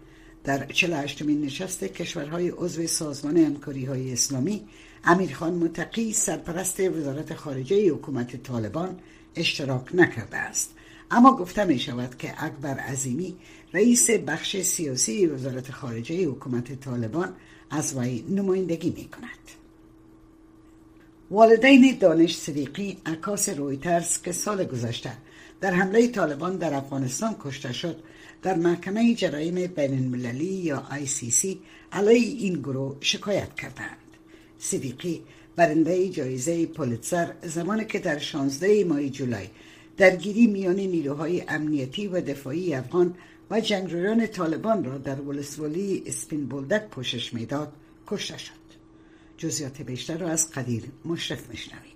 در چهل و هشتمین نشست کشورهای عضو سازمان همکاری‌های اسلامی، امیرخان متقی سرپرست وزارت خارجه حکومت طالبان اشتراک نکرده است، اما گفته می شود که اکبر عظیمی رئیس بخش سیاسی وزارت خارجه حکومت طالبان از وی نمایندگی می کند. والدین دانش صدیقی عکاس رویترز که سال گذشته در حمله طالبان در افغانستان کشته شد، در محکمه جرایم بین المللی یا آی سی سی علیه این گروه شکایت کردند. صدیقی برنده جایزه پولیتزر زمانی که در شانزده ماه جولای درگیری میان نیروهای امنیتی و دفاعی افغان و جنگجویان طالبان را در ولسوالی اسپین بولدک پوشش میداد کشته شد. جزئیات بیشتر را از قدیر مشرف میشنویم.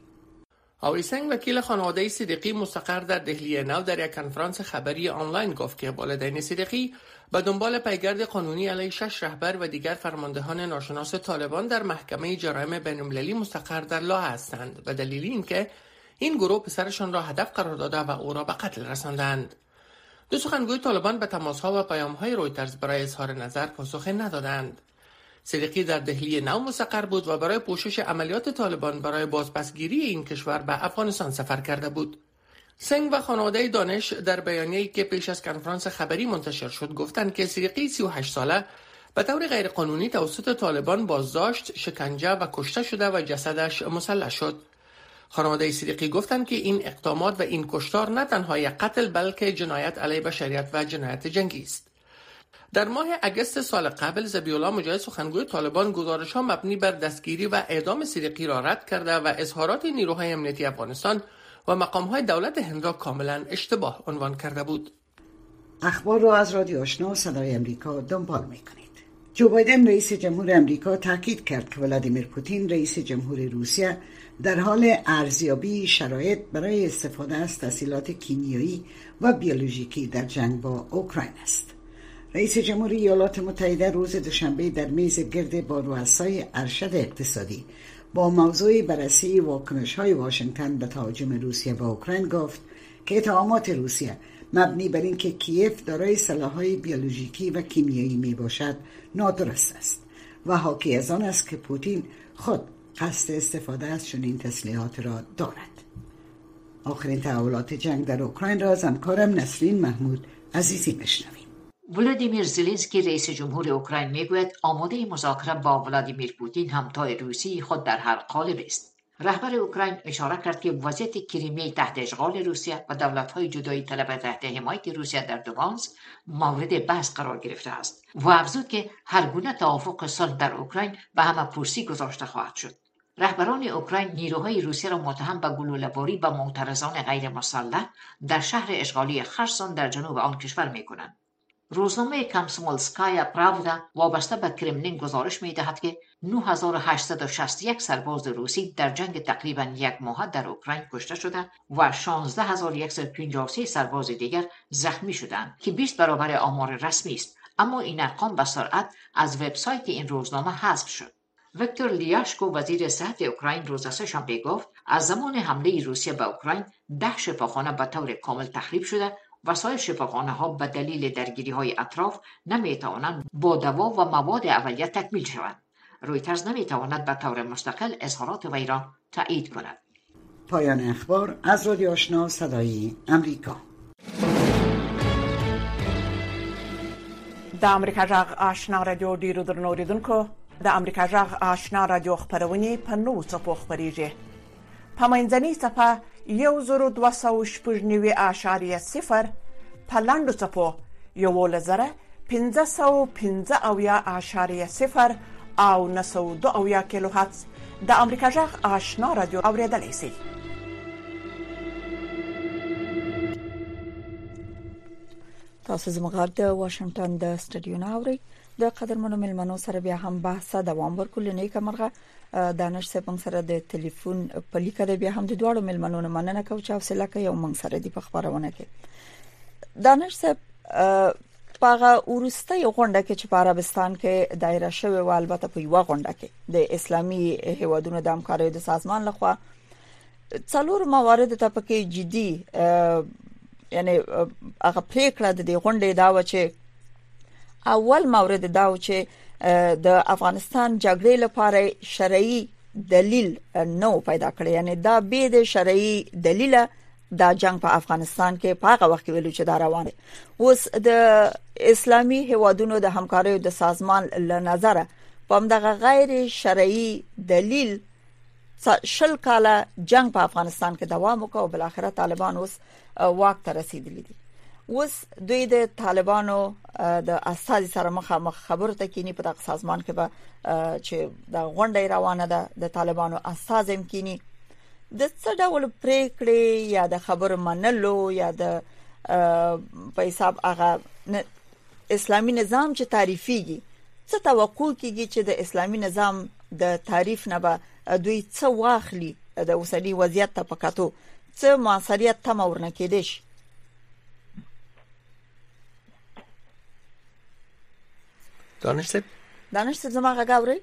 آویسنگ وکیل خانواده صدیقی مستقر در دهلی نو در یک کنفرانس خبری آنلاین گفت که والدین صدیقی به دنبال پیگرد قانونی علیه شش رهبر و دیگر فرماندهان ناشناس طالبان در محکمه جرایم بین‌المللی مستقر در لاهه هستند و دلیل این که این گروه پسرشان را هدف قرار داده و او را به قتل رساندند. دو سخنگوی طالبان به تماس‌ها و پیام‌های رویترز برای اظهار نظر پاسخ ندادند. صدیقی در دهلی نو مستقر بود و برای پوشش عملیات طالبان برای بازپسگیری این کشور به افغانستان سفر کرده بود. سنگ و خانواده دانش در بیانیه‌ای که پیش از کنفرانس خبری منتشر شد گفتند که صدیقی سی و هشت ساله به طور غیرقانونی توسط طالبان بازداشت، شکنجه و کشته شده و جسدش مسلح شد. خانواده صدیقی گفتند که این اقدامات و این کشتار نه تنها یک قتل بلکه جنایت علیه بشریت و جنایت جنگی است. در ماه اگست سال قبل ذبیح‌الله مجاهد سخنگوی طالبان گزارش‌ها مبنی بر دستگیری و اعدام صدیقی را رد کرده و اظهارات نیروهای امنیتی افغانستان و مقام‌های دولت هند را کاملا اشتباه عنوان کرده بود. اخبار را از رادیو آشنا صدای امریکا دنبال می‌کنید. جو بایدن رئیس جمهور امریکا تاکید کرد که ولادیمیر پوتین رئیس جمهور روسیه در حال ارزیابی شرایط برای استفاده از تسهیلات کیمیایی و بیولوژیکی در جنگ با اوکراین است. رئیس جمهوری ایالات متحده روز دوشنبه در میز گرد با رؤسای ارشد اقتصادی با موضوع بررسی واکنش‌های واشنگتن به تهاجم روسیه به اوکراین گفت که اتهامات روسیه مبنی بر اینکه کیف دارای سلاح‌های بیولوژیکی و کیمیایی می باشد نادرست است و حاکی از آن است که پوتین خود قصد استفاده از چنین تسلیحات را دارد. آخرین تحولات جنگ در اوکراین را از همکارم نسرین محمود عزیزی بشنویم. ولادیمیر زلنسکی رئیس جمهور اوکراین میگوید آماده مذاکره با ولادیمیر پوتین همتای روسی خود در هر قالب است. رهبر اوکراین اشاره کرد که وضعیت کریمیای تحت اشغال روسیه و دولت‌های جدایی طلب تحت حمایت روسیه در دوبانسک مورد بحث قرار گرفته است و افزود که هر گونه توافق صلح در اوکراین به همه پرسی گذاشته خواهد شد. رهبران اوکراین نیروهای روسیه را متهم به گلوله‌باری به معترضان غیر مسلح در شهر اشغالی خرسون در جنوب آن کشور می‌کنند. روزنامه کامسومولسکایا پراودا وابسته به کرملین گزارش می‌دهد که نه هزار و هشتصد و شصت و یک سرباز روسی در جنگ تقریباً یک ماه در اوکراین کشته شده و شانزده هزار و صد و پنجاه و سه سرباز دیگر زخمی شدند که بیست برابر آمار رسمی است، اما این ارقام به سرعت از وبسایت این روزنامه حذف شد. ویکتور لیاشکو وزیر صحت اوکراین روز سه‌شنبه گفت از زمان حمله روسیه به اوکراین ده شفاخانه به طور کامل تخریب شده و سایر شفاخانه ها به دلیل درگیری های اطراف نمی توانند با دوا و مواد اولیه تکمیل شوند. رویترز نمی تواند به طور مستقل اظهارات وی را تایید کند. پایان اخبار از رادیو آشنا صدای امریکا. د امریکا جغ آشنا رادیو ډیرو درنو اوریدونکو، د امریکا جغ آشنا رادیو خبرونه په نوو څپو خپریږي. په منځنۍ څپه یو زرو دوه سوه شپږ نوي اعشاریه صفر، په لنډو څپو یولس زره پنځه سوه پنځه اویا اعشاریه صفر او نهه سوه دوه اویا کیلو هرتز د امریکا جغ آشنا رادیو اوریدلای شئ. تاسو زموږ د واشنگټن د سټډیو نه اورئ. د قدرمنو ملمنو سره بیا هم بحث دوام ورکول نه کومه دانش سپنګ سره د ټلیفون په لیکه د بیا هم د دوړو ملمنو نه مننه کوم چې حوصله کوي او موږ سره دی په خبرونه کې. دانش سپ پاغه ورسته غونډه کې چې په عربستان کې دایره شوی و، البته په یو غونډه کې د اسلامي هیوادونو د همکارۍ د سازمان لخوا څلور موارد ته پکې جدي یعنی هغه پریکړه د غونډې دا و چې اول مورد دا و چې د افغانستان جګړې لپاره شرعي دلیل نو پیدا کړی، یعنی دا به د شرعي دلیل دا جنگ په افغانستان کې په هغه وخت ویلو چې دا روان دی. اوس د اسلامي هیوادونو د همکارۍ د سازمان له نظره په دغه غیر شرعي دلیل شل کاله جنگ په افغانستان کې دوام وکړ او بل اخره طالبان اوس واک ته رسیدلی دي. اوس دوی د طالبانو د اساسي سره مخامخ خبرو ته کینی په دغه سازمان کې به چې د غونډې روانه ده د طالبانو اساسم کینی د څه ډول پریکړې یا د خبرو منلو یا د په حساب هغه اسلامي نظام چې تعریفيږي څه توقع کیږي چې د اسلامي نظام د تعریف نه به دوی څه واخلي د اوسنی وضعیت ته پکاتو څه موثریت تم ورنه کېدش. دانش صاحب دانش صاحب زما غاوري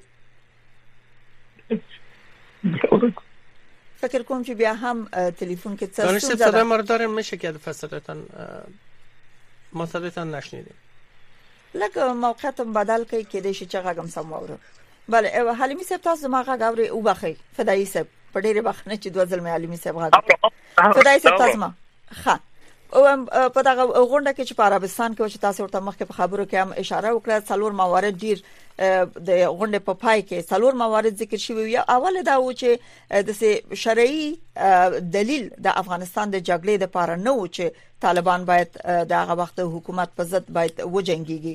فکر کوم چې بیا هم تلیفون کې څه دانش صاحب صدای ما رو داریم، میشه که فاصلتان ما صدایتان نشنیدیم. لکه موقعتم بدل کوي کې د شي چې غږم سم وره. بله حلیمی صاحب تاسو ما غاوري او بخي فدایي صاحب په ډېر بخنه چې دوه ځل مې حلیمی صاحب غاړه فدایي صاحب تاسو ما ښه او په دغه غونډه کې چې په عربستان کې چې تاسو ورته مخکې په خبرو کې هم اشاره وکړه څلور موارد ډیر د غونډې په پای کې څلور موارد ذکر شوی. یا اول دا و چې د شرعي دلیل د افغانستان د جګړې لپاره نه و چې طالبان باید د هغه وخت حکومت په ضد باید وجنګيږي.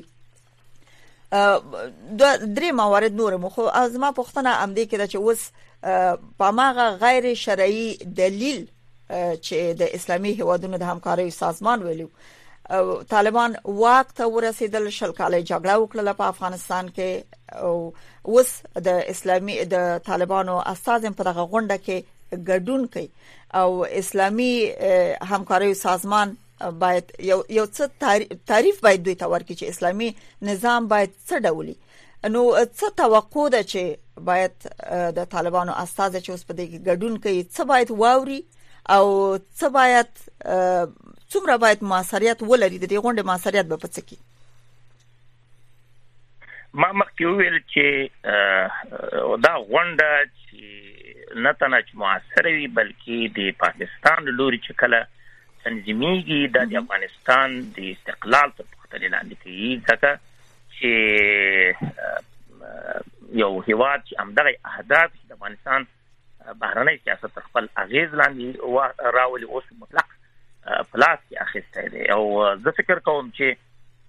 درې موارد نور مو خو از ما پوښتنه ام دي کې چې اوس په ماغه غیر شرعي دلیل چې د اسلامي هیوادونو د همکارۍ سازمان ویلو طالبان واک ته ورسېدل، شل کاله جګړه وکړه په افغانستان کې او اوس د اسلامي د طالبانو اساسم په دغه غونډه کې ګډون کوي او اسلامي همکارۍ سازمان باید یو یو څه تعریف باید دوی ته ورکړي چې اسلامي نظام باید څه ډولي. نو څه توقع ده چې باید د طالبانو اساس چې اوس په دې کې ګډون کوي څه باید واوري او څه باید څومره باید موثریت ولري؟ د دې غونډې موثریت به په څه کې؟ ما مخکې وویل چې دا غونډه چې نه تنه چې موثره وي بلکې د پاکستان له لوري چې کله تنظیمېږي دا د افغانستان د استقلال تر پوښتنې لاندې کوي، ځکه چې یو هیواد چې همدغه اهداف د افغانستان بهرنی سیاست خپل اغیز لاندې راولي اوس مطلق پلاس کې اخیستی دی. او زه فکر کوم چې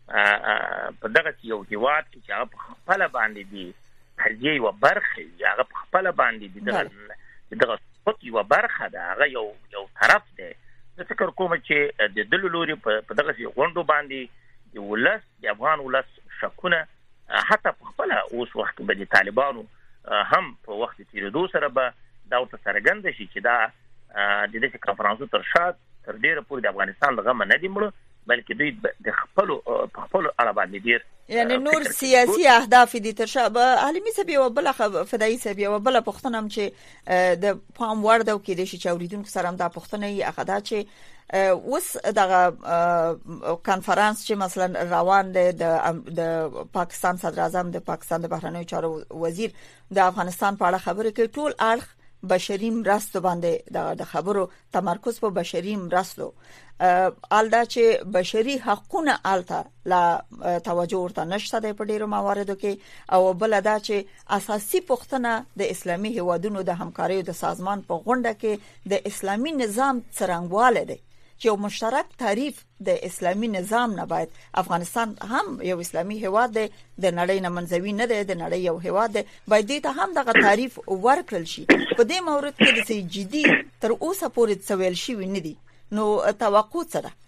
په دغه یو هیواد کې چې هغه په خپله باندې دي قضیې یوه برخه وي، هغه په خپله باندې دي دغه سقوط یوه برخه ده، هغه یو یو طرف دی. زه فکر کوم چې د ده له لوري په دغسې غونډو باندې د ولس د افغان ولس شکونه حتی په خپله اوس وخت کې به د طالبانو هم په وخت تېرېدو سره به دا ورته څرګنده شي چې دا د داسې کنفرانسو تر شا تر ډېره پورې د افغانستان له غمه نه دي مړه، بلکې دوی د خپلو په خپلو اړه باندې ډېر یعنې نور سیاسي اهداف دي تر شا. به عالمي صاحب یوه بله فدایي صاحب یوه بله پوښتنه هم چې د پام وړ ده او کیدای شي چې اورېدونکو سره هم دا پوښتنه وي، هغه دا چې اوس دغه کانفرنس چې مثلا روان دی د پاکستان صدر اعظم د پاکستان د بهرنیو چارو وزیر د افغانستان په اړه خبرې کوي، ټول اړخ بشري مرستو باندې د خبرو تمرکز په بشري مرستو آلدا چې بشري حقوقونه آلته لا توجه ورته نشته د په ډیرو مواردو کې، او بل دا چې اساسي پوښتنه د اسلامي هیوادونو د همکارۍ د سازمان په غونډه کې د اسلامي نظام څرنګواله دی چې یو مشترک تعریف د اسلامي نظام نه باید افغانستان هم یو اسلامي هیواد دی، د نړۍ نه منځوي نه دی، د نړۍ یو هیواد دی، باید دې ته هم دغه تعریف ورکړل شي. په دې مورد کې د څه جدي تر اوسه پورې څه ویل شوي نه دي، نو توقع څه ده؟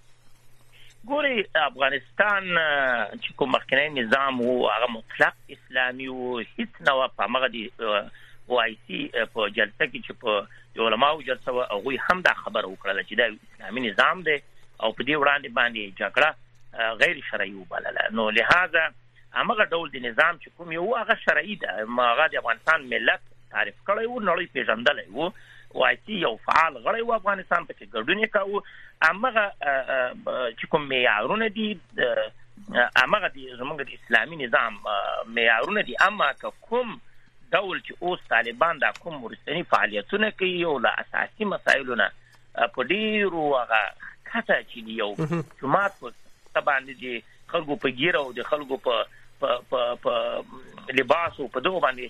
ګوري افغانستان چې کوم مخکنی نظام وو هغه مطلق اسلامي وو، هیڅ نه وه په همغه د او آی سي په جلسه کې چې په علماو جلسه وه هغوی هم دا خبره وکړله چې دا اسلامي نظام دی او په دې وړاندې باندې جګړه غیر شرعي وبلله. نو لهذا همغه ډول د نظام چې کوم یو هغه شرعي ده، هغه د افغانستان ملت تعریف کړی وو، نړۍ پېژندلی وو، او آی سي یو فعال غړی و، افغانستان پکې ګډون یې کاوه. همغه چې کوم معیارونه دي همغه زموږ د اسلامي نظام معیارونه دي، اما که کوم ډول چې اوس طالبان دا کوم وروستني فعالیتونه کوي او له اساسي مسایلو نه په ډېرو هغه کته چې د یو جومات په باندې د خلکو په ګیره او د خلکو په په لباس او په دغو باندې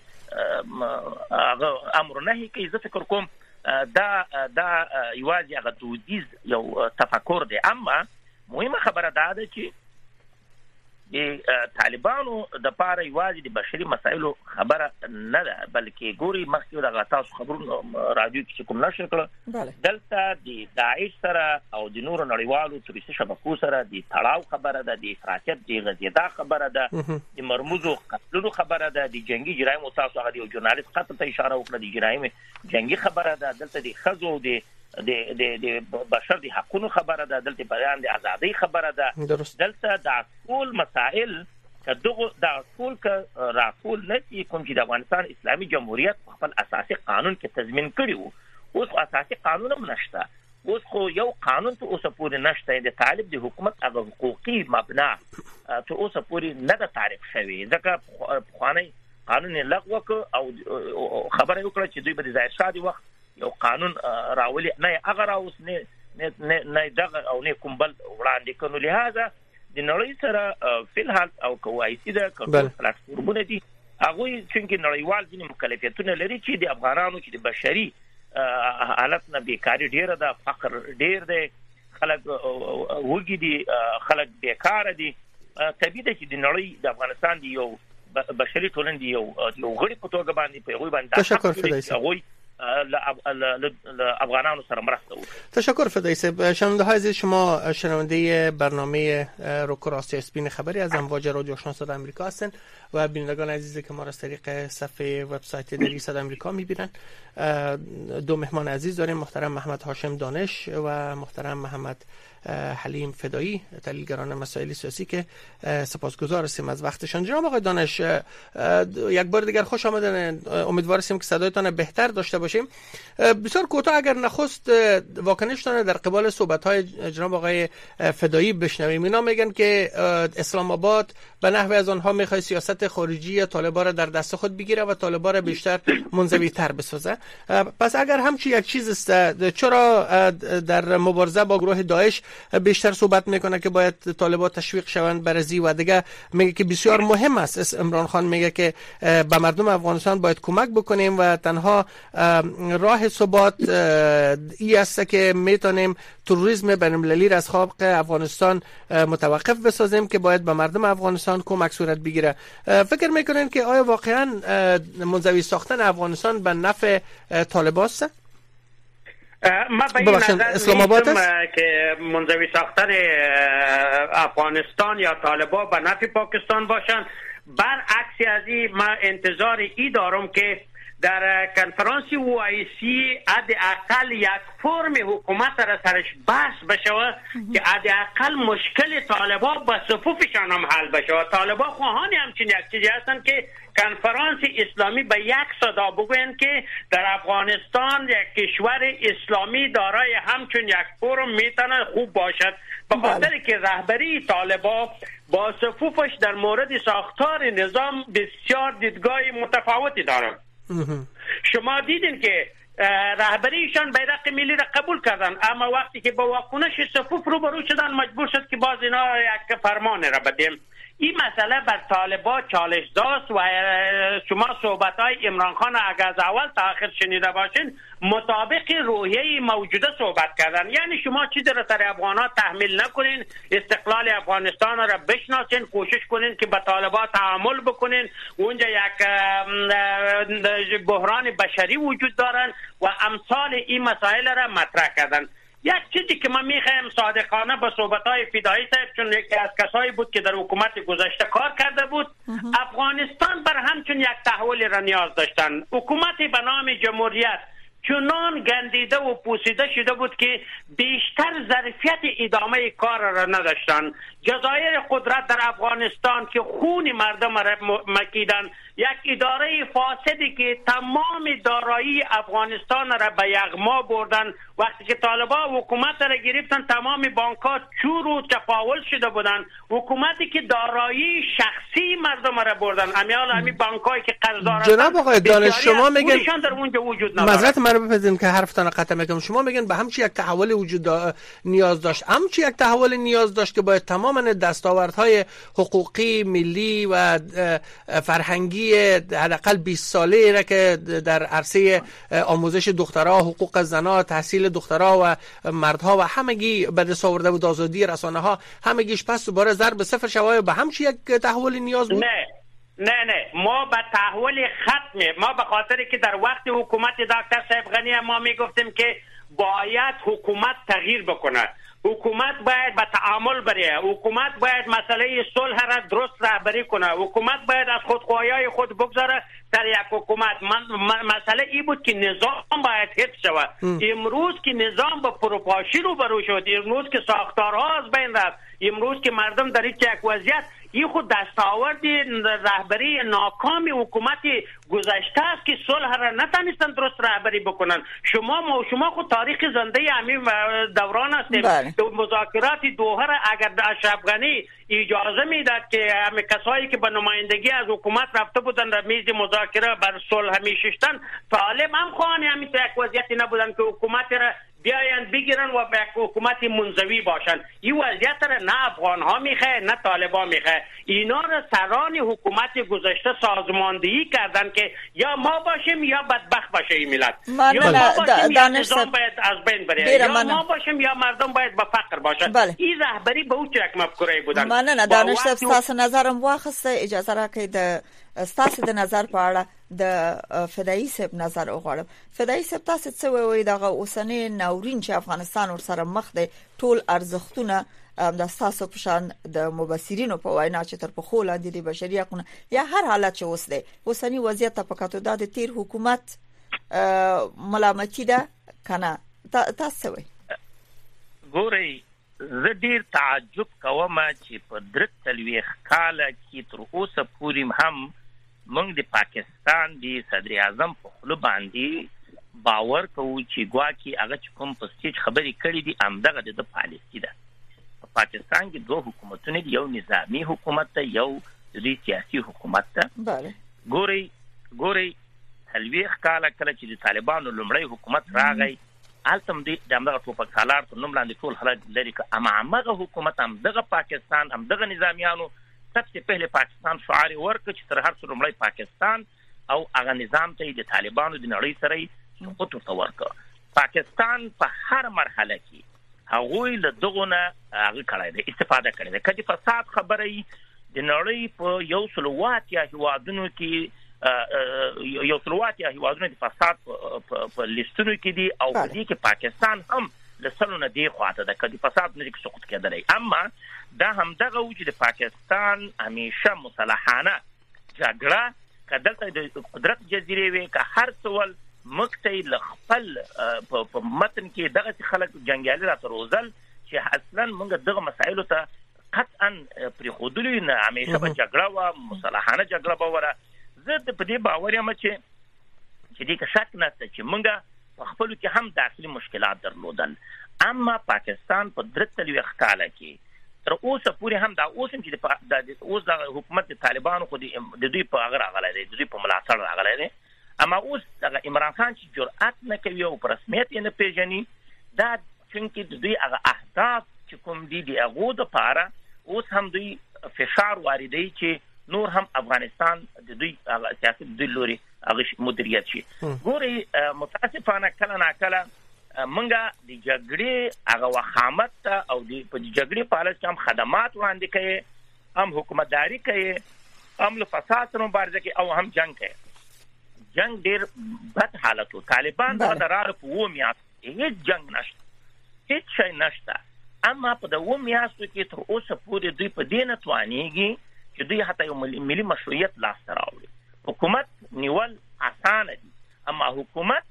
هغه امر نهي کوي، زه فکر کوم دا دا یوازې هغه دودیز یو تفکر دی. اما مهمه خبره دا ده چې د طالبانو د پاره یوازې د بشري مسایلو خبره نه ده، بلکې ګوري مخکې دغه تاسو خبرونه راډیو کې کوم نشر کړه دلته د داعش سره او د نورو نړیوالو تروریستي شبکو سره د تړاو خبره ده، د افراطیت د غزیدا خبره ده، د مرموزو قتلونو خبره ده، د جنگي جرایم، تاسو هغه د ژورنالیست قتل ته اشاره وکړه، د جرایم جنگي خبره ده، دلته د ښځو د د د بشر د حقوقو خبره ده، دلته بیان د ازادۍ خبره ده، دلته د ټول مسائل کدوغه د ټول ک راټول نشي کوم چې د افغانستان اسلامي جمهوریت خپل اساسي قانون کې تضمین کړی وو. اوس اساسي قانون هم نشته، اوس خو یو قانون ته اوسه پورې نشته، د طالب د حکومت هغه حقوقي مبنا ته اوسه پورې نه ده تعریف شوی، ځکه پخوانی قانون لغوه کړ او خبره وکړه چې دوی به د ظاهر شاه د وخت یو قانون راولي، نه هغه راوس نه نه دغه او نه کوم بل وړاندې کړو. لهذا د نړۍ سره فلحال او کوایسي ده کړو پلاتفورمونه دي، هغوی چې نړیوال ځینې مکلفیتونه لري چې د افغانانو چې د بشري حالت نه بیکاري ډیره ده، فقر ډیر دی، خلک وږي دي، خلک بیکاره دي. طبیعي ده چې د نړۍ د افغانستان دی یو بشري ټولنې دی یو یو غړي په توګه باندې په هغوی باندې تشکر فدایي هغوی افغانانو سره مرسته وکړي. تشکر فدایی صاحب. شنونده های عزیز، شما شنونده برنامه روکو راستی اسپین خبری از امواج رادیو آشنا صدای آمریکا هستند و بینندگان عزیزی که ما را از طریق صفحه وبسایت دری صدای آمریکا میبینن. دو مهمان عزیز داریم، محترم محمد هاشم دانش و محترم محمد حلیم فدایی، تحلیلگران مسائل سیاسی که سپاسگزار هستیم از وقتشان. جناب آقای دانش، یک بار دیگر خوش آمدن. امیدوار هستیم که صدایتان بهتر داشته باشیم. بسیار کوتاه اگر نخست واکنشتان در قبال صحبت‌های جناب آقای فدایی بشنویم. اینا میگن که اسلام آباد به نحوی از آنها میخواد سیاست خارجی طالبان را در دست خود بگیره و طالبان را بیشتر منزوی تر بسازه. پس اگر همچی یک چیز است، چرا در مبارزه با گروه داعش بیشتر صحبت میکنه که باید طالبان تشویق شوند برزی و دیگه میگه که بسیار مهم است. عمران خان میگه که به مردم افغانستان باید کمک بکنیم و تنها راه ثبات ای است که میتونیم تروریسم بین‌المللی را از خاک افغانستان متوقف بسازیم که باید به مردم افغانستان کمک صورت بگیره. فکر میکنین که آیا واقعا منزوی ساختن افغانستان به نفع طالبان است؟ ما به این نظر میتونم که منزوی ساختن افغانستان یا طالبان به نفع پاکستان باشن. برعکس از این من انتظار ای دارم که در کنفرانس او آی سی حداقل یک فرم حکومت را سرش بحث بشه که حداقل مشکل طالبان با صفوفشان هم حل بشه. طالبان خواهان همچین یک چیزی هستن که کنفرانس اسلامی به یک صدا بگوین که در افغانستان یک کشور اسلامی دارای همچون یک فرم میتونه خوب باشد، به خاطر که رهبری طالبان با صفوفش در مورد ساختار نظام بسیار دیدگاه متفاوتی دارند. شما دیدین که رهبریشان بیرق ملی را قبول کردن، اما وقتی که با واکنش صفوف روبرو شدن مجبور شد که باز اینا یک فرمان را بدیم. این مسئله بر طالبان چالش داست و شما صحبت‌های عمران خان اگر از اول تا آخر شنیده باشین مطابق روحیه موجوده صحبت کردن. یعنی شما چیزی را سر افغان‌ها تحمیل نکنین، استقلال افغانستان را بشناسین، کوشش کنین که با طالبان تعامل بکنین. اونجا یک بحران بشری وجود دارن و امثال این مسائل را مطرح کردن. یک چیزی که من میخوایم صادقانه با صحبت‌های فدایی صاحب، چون یکی از کسایی بود که در حکومت گذشته کار کرده بود، افغانستان بر همچون یک تحول را نیاز داشتن. حکومتی به نام جمهوریت چنان گندیده و پوسیده شده بود که بیشتر ظرفیت ادامه کار را نداشتن. جزایر قدرت در افغانستان که خون مردم را مکیدن، یک اداره فاسدی که تمام دارایی افغانستان را به یغما بردن. وقتی که طالبان حکومت را گرفتن تمام بانک‌ها چور و تفاول شده بودن. حکومتی که دارایی شخصی مردم را بردن، امیال همی بانک‌هایی که قرض دارن. جناب آقای دانش شما میگن در اونجا وجود نداره. معذرت من بپذیرید که حرفتان قطع میکنم. شما میگن به همچی یک تحول وجود دا... نیاز داشت، همچی یک تحول نیاز داشت که باید تمام دستاوردهای حقوقی ملی و فرهنگی حداقل بیست ساله را که در عرصه آموزش دخترها، حقوق زنها، تحصیل دخترها و مردها و همگی به دست آورده بود، آزادی رسانه ها، همگیش پس دوباره ضرب صفر شواد. به همچی یک تحول نیاز بود؟ نه نه نه ما به تحول ختم، ما به خاطر که در وقت حکومت دکتر صاحب غنی ما میگفتیم که باید حکومت تغییر بکنه، حکومت باید به تعامل بره، حکومت باید مسئله صلح را درست رهبری کنه، حکومت باید از خودخواهی‌های خود بگذاره در یک حکومت. من مسئله ای بود که نظام باید حفظ شود. امروز که نظام با فروپاشی روبرو شد، امروز که ساختارها از بین رفت، امروز که مردم در یک وضعیت، این خود دستاورد رهبری ناکام حکومت گذشته است که صلح را نتونستن درست رهبری بکنن. شما ما شما خود تاریخ زنده همین دوران هستیم. مذاکرات دوحه را اگر اشرف غنی اجازه میداد که همه کسایی که به نمایندگی از حکومت رفته بودن در میز مذاکره بر صلح میشستن، طالب هم خواهان همین یک وضعیتی نبودن که حکومت را بیاین بگیرن و به یک حکومت منزوی باشن. این وضعیت را نه افغان ها میخواه نه طالبان میخواه. اینا را سران حکومت گذشته سازماندهی کردن که یا ما باشیم یا بدبخت باشه این ملت، یا ما باشیم یا نظام باید از بین بره، یا ما باشیم یا مردم باید به فقر باشن. بله. این رهبری به اون یک مفکوره بودن. من نه دانش صاحب تاسو نظرم واخسته، اجازه راکړئ د ستاسو د نظر په اړه د فدایی صاحب نظر وغواړم. فدایی صاحب تاسو څه وایي دغه اوسنی ناورین چې افغانستان ورسره مخ دی، ټول ارزښتونه د تاسو په شان د مبصرینو په وینا چې تر پخو لاندې د بشري حقوقو یا هر حالت چې اوس دی اوسنی وضعیت په کاتو د تیر حکومت ملامتي ده کنه، تاسو وایي؟ ګورئ زه ډیر تعجب کوم چې په درې څلوېښت کاله کې تر اوسه پورې هم موږ د پاکستان د صدر اعظم په خوله باندې باور کوو چې ګواکې هغه چې کوم په سټیج خبرې کړې دي همدغه د پالیسي ده. په پاکستان کې دوه حکومتونه دي، یو نظامی حکومت ده، یو د سیاسي حکومت ده. بله ګوري ګوري څلوېښت کاله کله چې د طالبانو لومړی حکومت راغی هلته هم د همدغه ټوپک سالار په نوم لاندې ټول خلک لرې کړه، اما همغه حکومت همدغه پاکستان همدغه نظامیانو سبسې پهلې پاکستان شعار ورکړ چې تر هر څه لومړی پاکستان او هغه نظام ته د طالبانو د نړۍ سره سقوط ورته ورکړ. پاکستان په هر مرحله کې هغوی له دغو نه هغه کړی دی، استفاده کړې ده. که د فساد خبره وي د نړۍ په یو سل او اتیا هیوادونو کې یو سل او اتیا هیوادونو د فساد په لیستونو کې دي او په دې کې پاکستان هم له سلو نه دی خواته ده، که د فساد نه دی سقوط کېدلی. اما دا همدغه و چې د پاکستان همیشه مسلحانه جګړه که دلته د قدرت جزیرې وي که هر څه مکتې له خپل په متن کې دغه خلک جنګیالي راته روزل چې اصلا موږ دغه مسایلو ته قطعا پرېښودلي نه، همیشه به جګړه وه، مسلحانه جګړه به وره. زه په دې باور یم چې چې دې کې شک نشته چې موږ په خپلو کې هم داخلي مشکلات درلودل. اما پاکستان په درې څلوېښت کاله کې تر اوسه پورې هم دا اوس هم چې د اوس د حکومت د طالبانو خو د دوی په هغه راغلی دی، د دوی په ملاتړ راغلی دی. اما اوس دغه عمران خان چې جرأت نه کوي او په رسمیت یې نه پیژني، دا چونکې د دوی هغه اهداف چې کوم دي د هغو دپاره اوس هم دوی فشار واردوي چې نور هم افغانستان د دوی هغه سیاست د دوی لوري هغه مدیریت شي. ګورئ متاسفانه کله ناکله موږ د جګړې هغه وخامت ته او د په جګړې په حالت کې هم خدمات وړاندې کوي، هم حکومتداري کوي، هم له فساد سره مبارزه کوي او هم جنګ کوي. جنگ ډیر بد حالت و. طالبان په درار په و میاشتو هیڅ جنگ نشته، هیڅ شی نشته. اما په د و میاشتو کې تر اوسه پورې دوی په دې نه توانېږي چې دوی حتی یو ملي مشروعیت لاسته راوړي. حکومت نیول اسانه دي، اما حکومت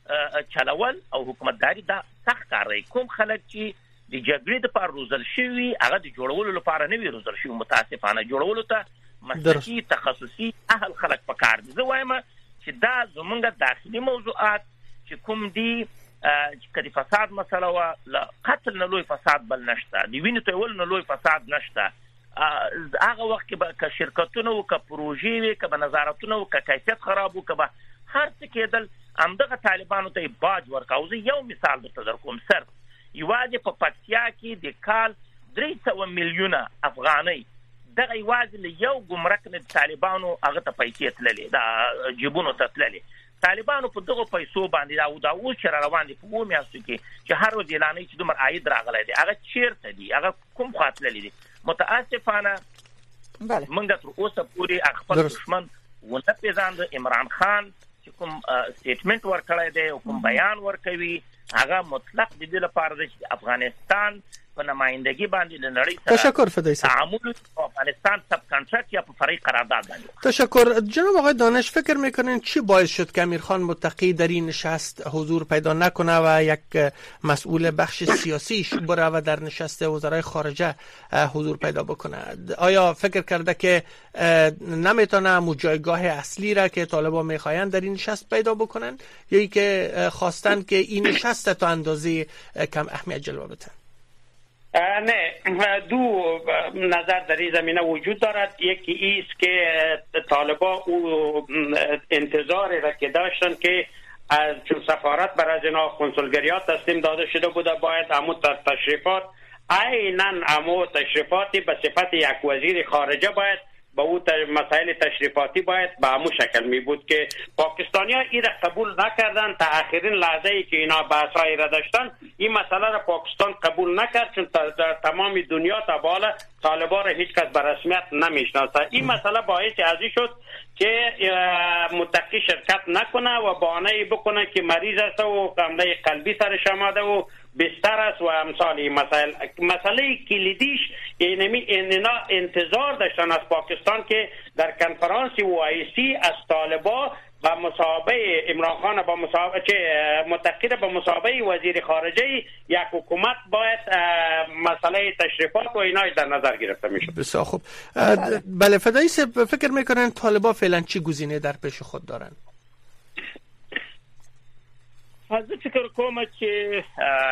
چلول او حکومتداري دا سخت کار دی. کوم خلک چې د جګړې دپاره روزل شوي هغه د جوړولو لپاره نه وي روزل شوي، متاسفانه جوړولو ته مسلکي تخصصي اهل خلک پکار دي. زه وایم چې دا زمونږ داخلي موضوعات چې کوم دي که د فساد مسله وه، له قتل نه لوی فساد بل نشته، د وینې تویول نه لوی فساد نشته. هغه وخت کې به که شرکتونه و، که پروژې وي، که به نظارتونه و، که کیفیت خراب و، که به هر څه کېدل همدغه طالبانو ته یې باج ورکاو. زه یو مثال درته در کوم، صرف یوازې په پکتیا کې د کال درې سوه میلیونه افغانۍ دغه یوازې له یو ګمرک نه د طالبانو هغه ته پیسې تللې، د جیبونو ته تللې. طالبانو په دغو پیسو باندې دا اوس چې را روان دي په اوو میاشتو کې چې هر ورځ اعلانوي چې دومره عاید راغلی دی، هغه چېرته دي، هغه کوم خوا تللي دي؟ متاسفانه موږ تر اوسه پورې خپل دښمن ونه پېژانده. عمران خان چې کوم سټیټمنټ ورکړی دی او کوم بیان ورکوي هغه مطلق د دې لپاره دی چې افغانستان په نمایندگی باندې له نړۍ سره تشکر فدای صاحب تعامل افغانستان سب کانترکت یا په فرعی قرارداد باندې. تشکر جناب آقای دانش. فکر میکنین چی باعث شد که امیرخان متقی در این نشست حضور پیدا نکنه و یک مسئول بخش سیاسیش بره و در نشست وزرای خارجه حضور پیدا بکنه؟ آیا فکر کرده که نمیتونه مو جایگاه اصلی را که طالبان میخواین در این نشست پیدا بکنن، یا ای که خواستن که این نشست تا اندازه کم اهمیت جلوه بدن؟ نه، دو نظر در این زمینه وجود دارد. یکی ایست که طالبان او انتظاری را که داشتن که از چون سفارت برای اینا کنسولگریات تسلیم داده شده بوده، باید همون تشریفات عیناً همون تشریفاتی به صفت یک وزیر خارجه باید با او مسائل تشریفاتی باید به همون شکل می بود که پاکستانی ها این را قبول نکردن. تا آخرین لحظه ای که اینا بحثایی را داشتن این مسئله را پاکستان قبول نکرد، چون در تمام دنیا تا بالا طالبان را هیچ کس به رسمیت نمیشناسه. این مسئله باعث ازی شد که متقی شرکت نکنه و بهانه بکنه که مریض است و حمله قلبی سرش آمده و بستر است و امثال این مسائل. مسئله کلیدیش اینمی اینا انتظار داشتن از پاکستان که در کنفرانس اوایسی از طالبان با مصاحبه عمران خان با مصاحبه چه متقیده با مصاحبه وزیر خارجه یک حکومت باید مسئله تشریفات و اینای در نظر گرفته میشه. بسیار خوب. بله فدایی صاحب، فکر میکنن طالبان فعلا چی گزینه در پیش خود دارن؟ از فکر کوم چې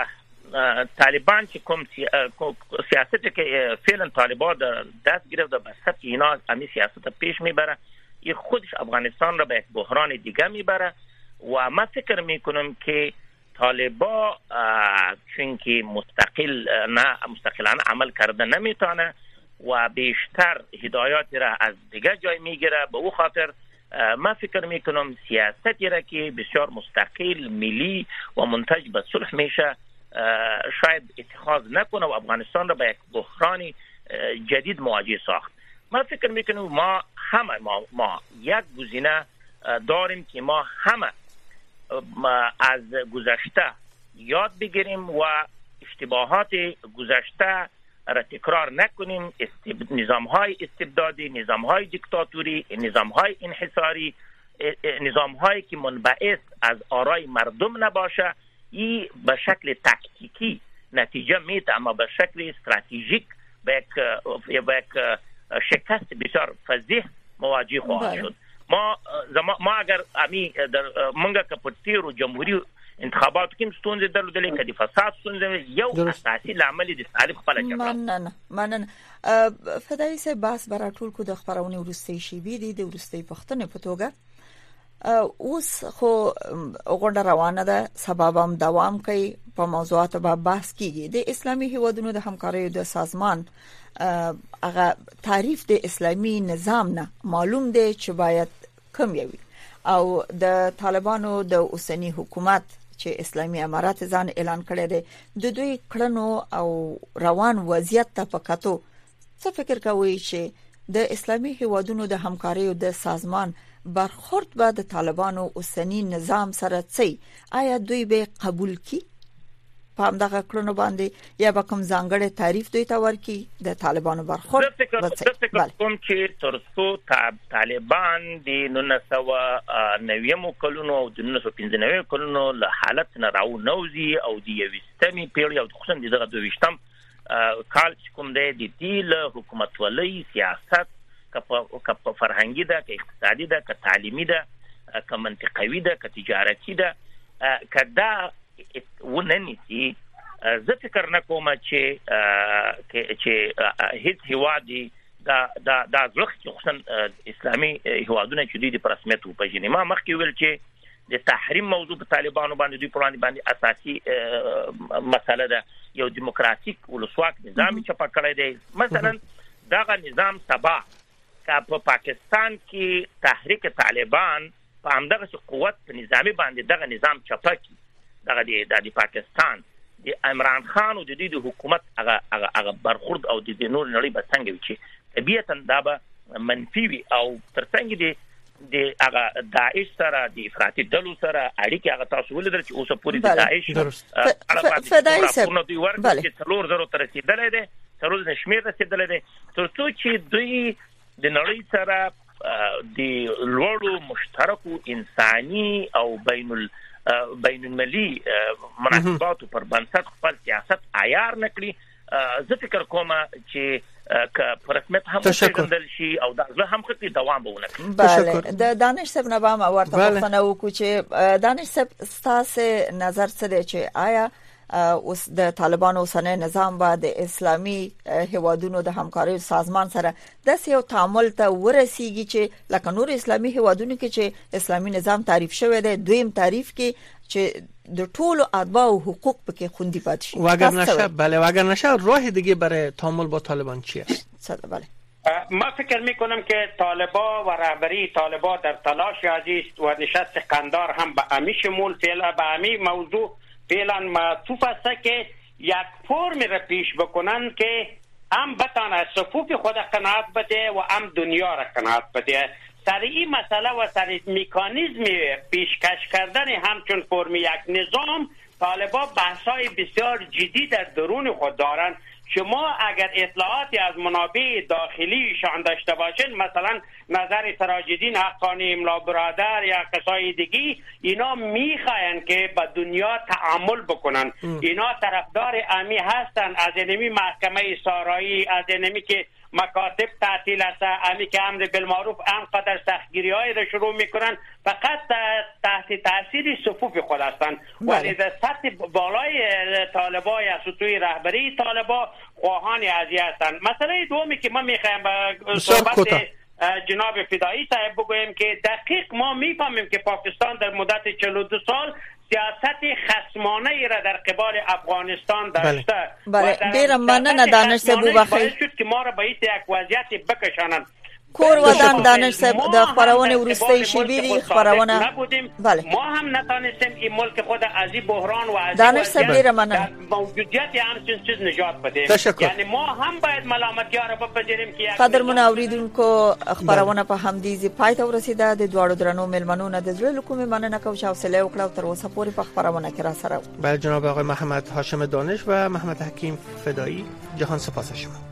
طالبان چې کوم سیاست که فعلا طالبان در دست گرفته به سبک اینا امی سیاست پیش میبره، این خودش افغانستان را به یک بحران دیگه میبره و من فکر میکنم که طالبان چون که مستقل نه مستقلانه عمل کرده نمیتونه و بیشتر هدایات را از دیگه جای میگیره، به او خاطر من فکر میکنم سیاستی را که بسیار مستقل ملی و منتج به صلح میشه شاید اتخاذ نکنه و افغانستان را به یک بحران جدید مواجه ساخت. من فکر میکنم ما همه ما, ما یک گزینه داریم که ما همه ما از گذشته یاد بگیریم و اشتباهات گذشته را تکرار نکنیم. استب... نظام های استبدادی، نظام های دیکتاتوری، نظام های انحصاری، نظام هایی که منبعث از آرای مردم نباشه، این به شکل تاکتیکی نتیجه میده اما به شکل استراتژیک به یک شکست بسیار فضیح مواجه خواهد شد. ما زما ما اگر امی در منګه کپټیر او جمهوریت انتخابات کې ستونزې درلودلې کدي فساد ستونزې یو اساسي لامل دي طالب خپل جوړ. مننه مننه فدایي سه باس براټول کو د خبرونه ورستي شي بي دي د ورستي پښتنه په توګه اوس خو غونډه روانه ده، سبب هم دوام کوي، په موضوعات به بحث کیږي. د اسلامي هیوادونو د همکارۍ د سازمان هغه تعریف د اسلامي نظام نه معلوم دی چې باید کم وي او د طالبانو د اوسنی حکومت چې اسلامي امارات ځان اعلان کړی دی د دوی کړنو او روان وضعیت ته پکاتو څه فکر کوي چې د اسلامي هیوادونو د همکارۍ د سازمان برخورد به د طالبانو اوسنی نظام سره څه آیا دوی به قبول کی په همدغه کړنو باندې یا به کوم ځانګړی تعریف دوی ته ورکي د طالبانو برخورد؟ بله کوم چې ترڅو طالبان د نولس سوه نوي کلونو او د نولس سوه پنځه نوي کلونو له حالت نه راو نوځي او د یویشتمې پیړۍ او خصوصا دغه دویشتم کال کوم دی د دې له حکومتولۍ سیاست که فرهنګي ده، که اقتصادي ده، که تعلیمي ده، که منطقوي ده، که تجارتي ده، که دا وننسي زه فکر نه کوم چې چې هیڅ هیوادي دا دا دا ځخ خصوصا اسلامي هیوادونه چې دوی د رسمیت په جنې ما مخکې ویل چې د تحریم موضوع په طالبانو باندې دوی په وړاندې باندې اساسي مسله ده. یو دیموکراتیک ولسواک نظام چې په کړی دی مثلا دغه نظام سبا که په پاکستان کې تحریک طالبان په همدغه قوت په نظامی باندې دغه نظام چپکی دغه د پاکستان د عمران خان او د دې د حکومت هغه هغه برخورد او د نور نړۍ به څنګه وي چې طبيعتا دا به منفي وي او ترڅنګ دي د هغه داعش سره د افراطي ډلو سره اړیکې هغه تاسو ولیدل چې اوسه پوری د داعش فدایي صاحب دوی ورته چې څلور زره تر رسیدلې ده، څلور شمیر رسیدلې ده، ترڅو چې دوی د نړۍ سره د لوړو مشترکو انساني او بین ال بین المللي مناسباتو پر بنسټ خپل سیاست عیار نکړي. زه فکر کوم چې که په رسمیت هم وڅېړل شي او دا زه هم خپل دوام به ونه کړم. بله د دانش صاحب نه به ورته پوښتنه وکړو چې دانش صاحب ستاسو نظر څه دی چې آیا اوس د طالبانو اوسنی نظام با د اسلامي هیوادونو د همکارۍ سازمان سره د یو تعامل ته ورسیږي چې لکه نور اسلامي هیوادونو کې چې اسلامي نظام تعریف شوی دی دویم تعریف کې چې د ټولو اتباع او حقوق پکې خوندي پاتې شي؟ و اگر نشه بله و اگر نشه راه دیگه برای تعامل با طالبان چی است؟ بله ما فکر میکنم که طالبان و رهبری طالبان در تلاش است و نشست قندار هم به امی شمول فعلا به امی موضوع فعلا معطوف است که یک فرم را پیش بکنن که هم بتانه صفوف خود قناعت بده و هم دنیا را قناعت بده. سر این مسئله و سر میکانیزم پیشکش کردن همچون فرم یک نظام طالبان بحث‌های بسیار جدی در درون خود دارند شما اگر اطلاعاتی از منابع داخلیشان داشته باشین، مثلا نظر سراج‌الدین حقانی، املا برادر یا کسای دیگی، اینا میخواین که به دنیا تعامل بکنن. ام. اینا طرفدار امی هستن، از اینمی محکمه سارایی، از اینمی که مکاتب تعطیل است، امی که امر بالمعروف انقدر سختگیری های را شروع میکنن، فقط تحت تاثیر صفوف خود هستند. ولی در سطح بالای طالبای از سطوح رهبری طالبا خواهان ازی هستند. مسئله دومی که ما میخوایم به صحبت جناب فدایی صاحب بگویم که دقیق ما میفهمیم که پاکستان در مدت چهل و دو سال سیاست خصمانه ای را در قبال افغانستان داشته. بله بیرم مننه دانش صاحب بخیر شد که ما را به یک وضعیت بکشانند. کور ودان دانش صاحب د خبرونه ورسته شیبی خبرونه بله ما هم نتونستیم این ملک خود از این بحران و از دانش صاحب بیرم مننه موجودیت همچین چیز نجات بدیم. یعنی ما هم باید ملامتی ها را بپذیریم که قدرمن اوریدونکو خبرونه په همدې پای ته ورسیده. د دوړو درنو ملمنو نه د زړه لکومه مننه کوم چې حوصله وکړو تر اوسه پورې په خبرونه کې را سره. بله جناب آقای محمد هاشم دانش و محمد حکیم فدایی، جهان سپاس شما.